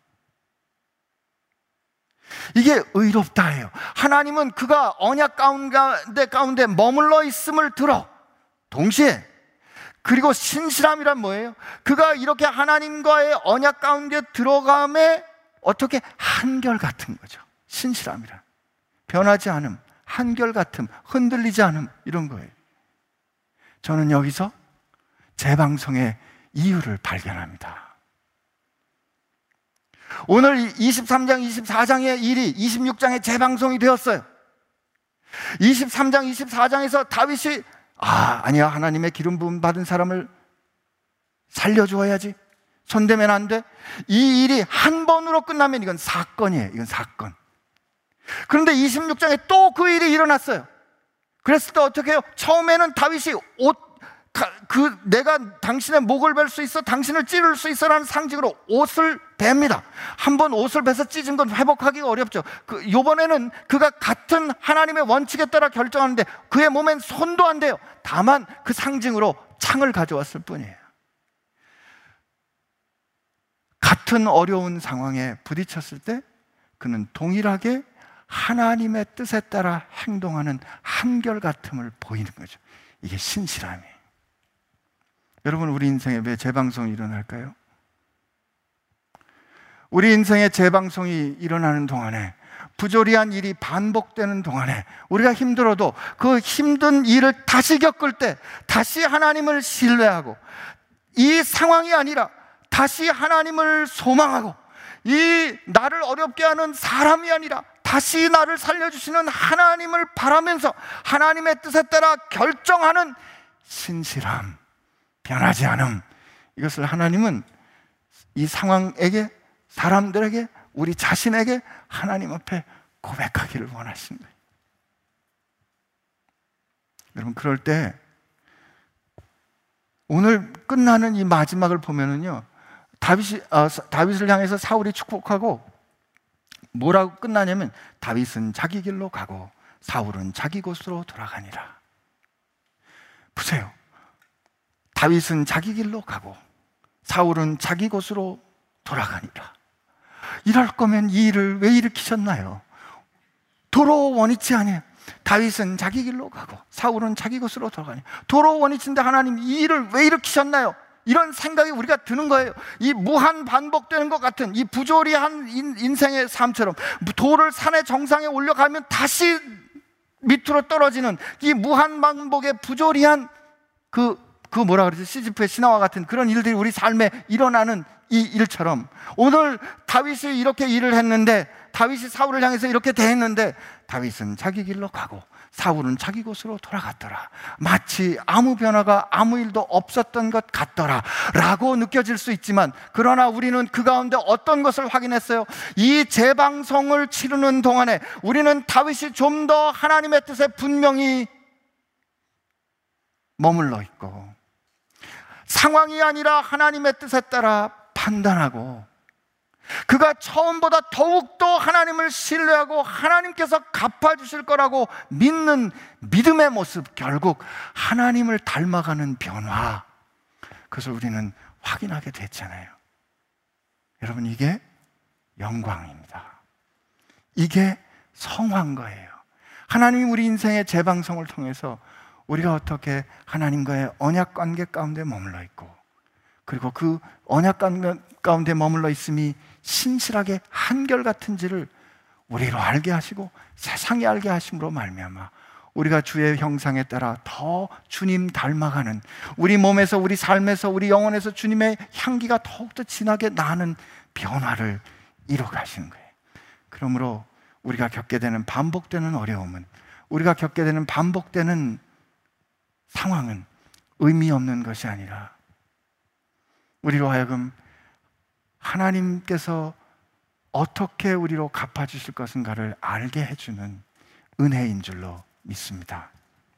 이게 의롭다예요. 하나님은 그가 언약 가운데 가운데 머물러 있음을 들어 동시에, 그리고 신실함이란 뭐예요? 그가 이렇게 하나님과의 언약 가운데 들어감에 어떻게 한결같은 거죠. 신실함이란 변하지 않음, 한결같음, 흔들리지 않음, 이런 거예요. 저는 여기서 재방송의 이유를 발견합니다. 오늘 이십삼 장, 이십사 장의 일이 이십육 장에 재방송이 되었어요. 이십삼 장, 이십사 장에서 다윗이 아, 아니야, 하나님의 기름 부음 받은 사람을 살려주어야지, 손대면 안 돼. 이 일이 한 번으로 끝나면 이건 사건이에요. 이건 사건. 그런데 이십육 장에 또 그 일이 일어났어요. 그랬을 때 어떻게 해요? 처음에는 다윗이 옷, 그 내가 당신의 목을 벨 수 있어, 당신을 찌를 수 있어 라는 상징으로 옷을 벨니다. 한번 옷을 베서 찢은 건 회복하기가 어렵죠. 그 이번에는 그가 같은 하나님의 원칙에 따라 결정하는데 그의 몸엔 손도 안 돼요. 다만 그 상징으로 창을 가져왔을 뿐이에요. 같은 어려운 상황에 부딪혔을 때 그는 동일하게 하나님의 뜻에 따라 행동하는 한결같음을 보이는 거죠. 이게 신실함이에요. 여러분, 우리 인생에 왜 재방송이 일어날까요? 우리 인생에 재방송이 일어나는 동안에, 부조리한 일이 반복되는 동안에 우리가 힘들어도 그 힘든 일을 다시 겪을 때 다시 하나님을 신뢰하고, 이 상황이 아니라 다시 하나님을 소망하고, 이 나를 어렵게 하는 사람이 아니라 다시 나를 살려주시는 하나님을 바라면서 하나님의 뜻에 따라 결정하는 신실함, 변하지 않음, 이것을 하나님은 이 상황에게, 사람들에게, 우리 자신에게 하나님 앞에 고백하기를 원하시는 거예요. 여러분, 그럴 때 오늘 끝나는 이 마지막을 보면은요, 다윗이, 어, 다윗을 향해서 사울이 축복하고 뭐라고 끝나냐면, 다윗은 자기 길로 가고 사울은 자기 곳으로 돌아가니라. 보세요. 다윗은 자기 길로 가고 사울은 자기 곳으로 돌아가니라. 이럴 거면 이 일을 왜 일으키셨나요? 도로 원위치 아니에요. 다윗은 자기 길로 가고 사울은 자기 곳으로 돌아가니, 도로 원위치인데 하나님 이 일을 왜 일으키셨나요? 이런 생각이 우리가 드는 거예요. 이 무한 반복되는 것 같은 이 부조리한 인생의 삶처럼, 돌을 산의 정상에 올려가면 다시 밑으로 떨어지는 이 무한 반복의 부조리한 그, 그 뭐라 그러지? 시지프의 신화와 같은 그런 일들이 우리 삶에 일어나는 이 일처럼, 오늘 다윗이 이렇게 일을 했는데, 다윗이 사울을 향해서 이렇게 대했는데 다윗은 자기 길로 가고 사울은 자기 곳으로 돌아갔더라. 마치 아무 변화가, 아무 일도 없었던 것 같더라 라고 느껴질 수 있지만, 그러나 우리는 그 가운데 어떤 것을 확인했어요? 이 재방송을 치르는 동안에 우리는 다윗이 좀 더 하나님의 뜻에 분명히 머물러 있고, 상황이 아니라 하나님의 뜻에 따라 판단하고, 그가 처음보다 더욱더 하나님을 신뢰하고 하나님께서 갚아주실 거라고 믿는 믿음의 모습, 결국 하나님을 닮아가는 변화, 그것을 우리는 확인하게 됐잖아요. 여러분, 이게 영광입니다. 이게 성화인 거예요. 하나님이 우리 인생의 재방송을 통해서 우리가 어떻게 하나님과의 언약 관계 가운데 머물러 있고, 그리고 그 언약 가운데 머물러 있음이 신실하게 한결같은지를 우리로 알게 하시고 세상에 알게 하심으로 말미암아 우리가 주의 형상에 따라 더 주님 닮아가는, 우리 몸에서, 우리 삶에서, 우리 영혼에서 주님의 향기가 더욱더 진하게 나는 변화를 이뤄 가시는 거예요. 그러므로 우리가 겪게 되는 반복되는 어려움은, 우리가 겪게 되는 반복되는 상황은 의미 없는 것이 아니라 우리로 하여금 하나님께서 어떻게 우리로 갚아주실 것인가를 알게 해주는 은혜인 줄로 믿습니다.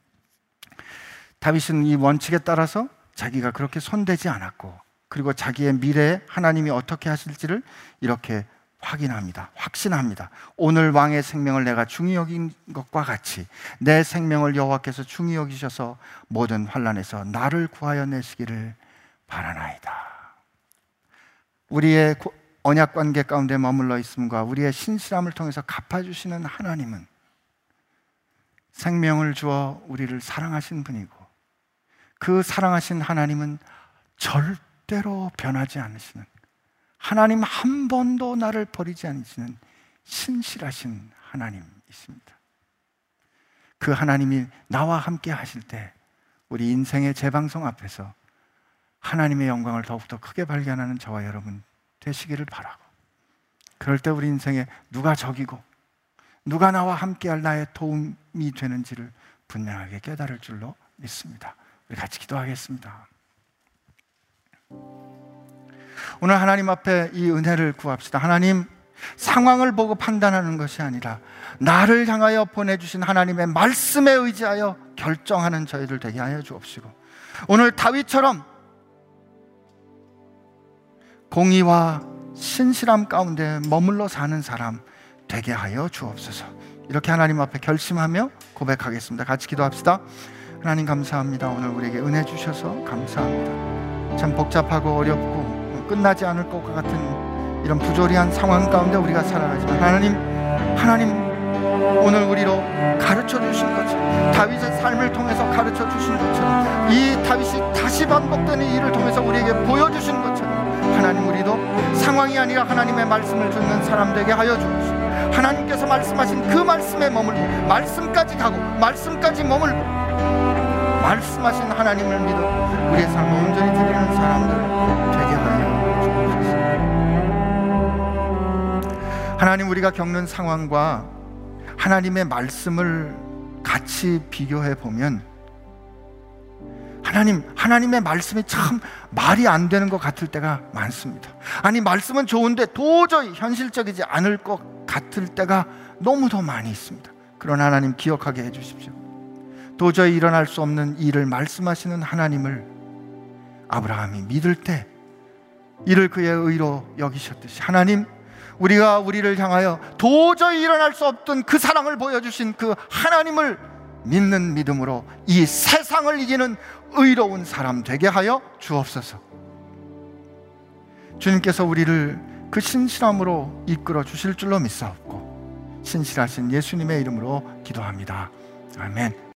다윗은 이 원칙에 따라서 자기가 그렇게 손대지 않았고, 그리고 자기의 미래에 하나님이 어떻게 하실지를 이렇게 확인합니다. 확신합니다. 오늘 왕의 생명을 내가 중히 여긴 것과 같이 내 생명을 여호와께서 중히 여기셔서 모든 환난에서 나를 구하여 내시기를 바라나이다. 우리의 언약 관계 가운데 머물러 있음과 우리의 신실함을 통해서 갚아주시는 하나님은 생명을 주어 우리를 사랑하신 분이고, 그 사랑하신 하나님은 절대로 변하지 않으시는, 하나님 한 번도 나를 버리지 않으시는 신실하신 하나님이십니다. 그 하나님이 나와 함께 하실 때 우리 인생의 재방송 앞에서 하나님의 영광을 더욱더 크게 발견하는 저와 여러분 되시기를 바라고, 그럴 때 우리 인생에 누가 적이고 누가 나와 함께할 나의 도움이 되는지를 분명하게 깨달을 줄로 믿습니다. 우리 같이 기도하겠습니다. 오늘 하나님 앞에 이 은혜를 구합시다. 하나님, 상황을 보고 판단하는 것이 아니라 나를 향하여 보내주신 하나님의 말씀에 의지하여 결정하는 저희들 되게 하여 주옵시고, 오늘 다윗처럼 공의와 신실함 가운데 머물러 사는 사람 되게 하여 주옵소서. 이렇게 하나님 앞에 결심하며 고백하겠습니다. 같이 기도합시다. 하나님 감사합니다. 오늘 우리에게 은혜 주셔서 감사합니다. 참 복잡하고 어렵고 끝나지 않을 것과 같은 이런 부조리한 상황 가운데 우리가 살아가지만 하나님, 하나님 오늘 우리로 가르쳐 주신 것처럼, 다윗의 삶을 통해서 가르쳐 주신 것처럼, 이 다윗이 다시 반복되는 일을 통해서 우리에게 보여주신 것처럼 하나님, 우리도 상황이 아니라 하나님의 말씀을 듣는 사람 되게 하여 주옵시고, 하나님께서 말씀하신 그 말씀에 머물고 말씀까지 가고 말씀까지 머물고 말씀하신 하나님을 믿어 우리의 삶을 온전히 드리는 사람들 되게 하여 주옵소서. 하나님, 우리가 겪는 상황과 하나님의 말씀을 같이 비교해 보면 하나님, 하나님의 말씀이 참 말이 안 되는 것 같을 때가 많습니다. 아니, 말씀은 좋은데 도저히 현실적이지 않을 것 같을 때가 너무도 많이 있습니다. 그러나 하나님, 기억하게 해주십시오. 도저히 일어날 수 없는 일을 말씀하시는 하나님을 아브라함이 믿을 때 이를 그의 의로 여기셨듯이, 하나님, 우리가 우리를 향하여 도저히 일어날 수 없던 그 사랑을 보여주신 그 하나님을 믿는 믿음으로 이 세상을 이기는 의로운 사람 되게 하여 주옵소서. 주님께서 우리를 그 신실함으로 이끌어 주실 줄로 믿사옵고, 신실하신 예수님의 이름으로 기도합니다. 아멘.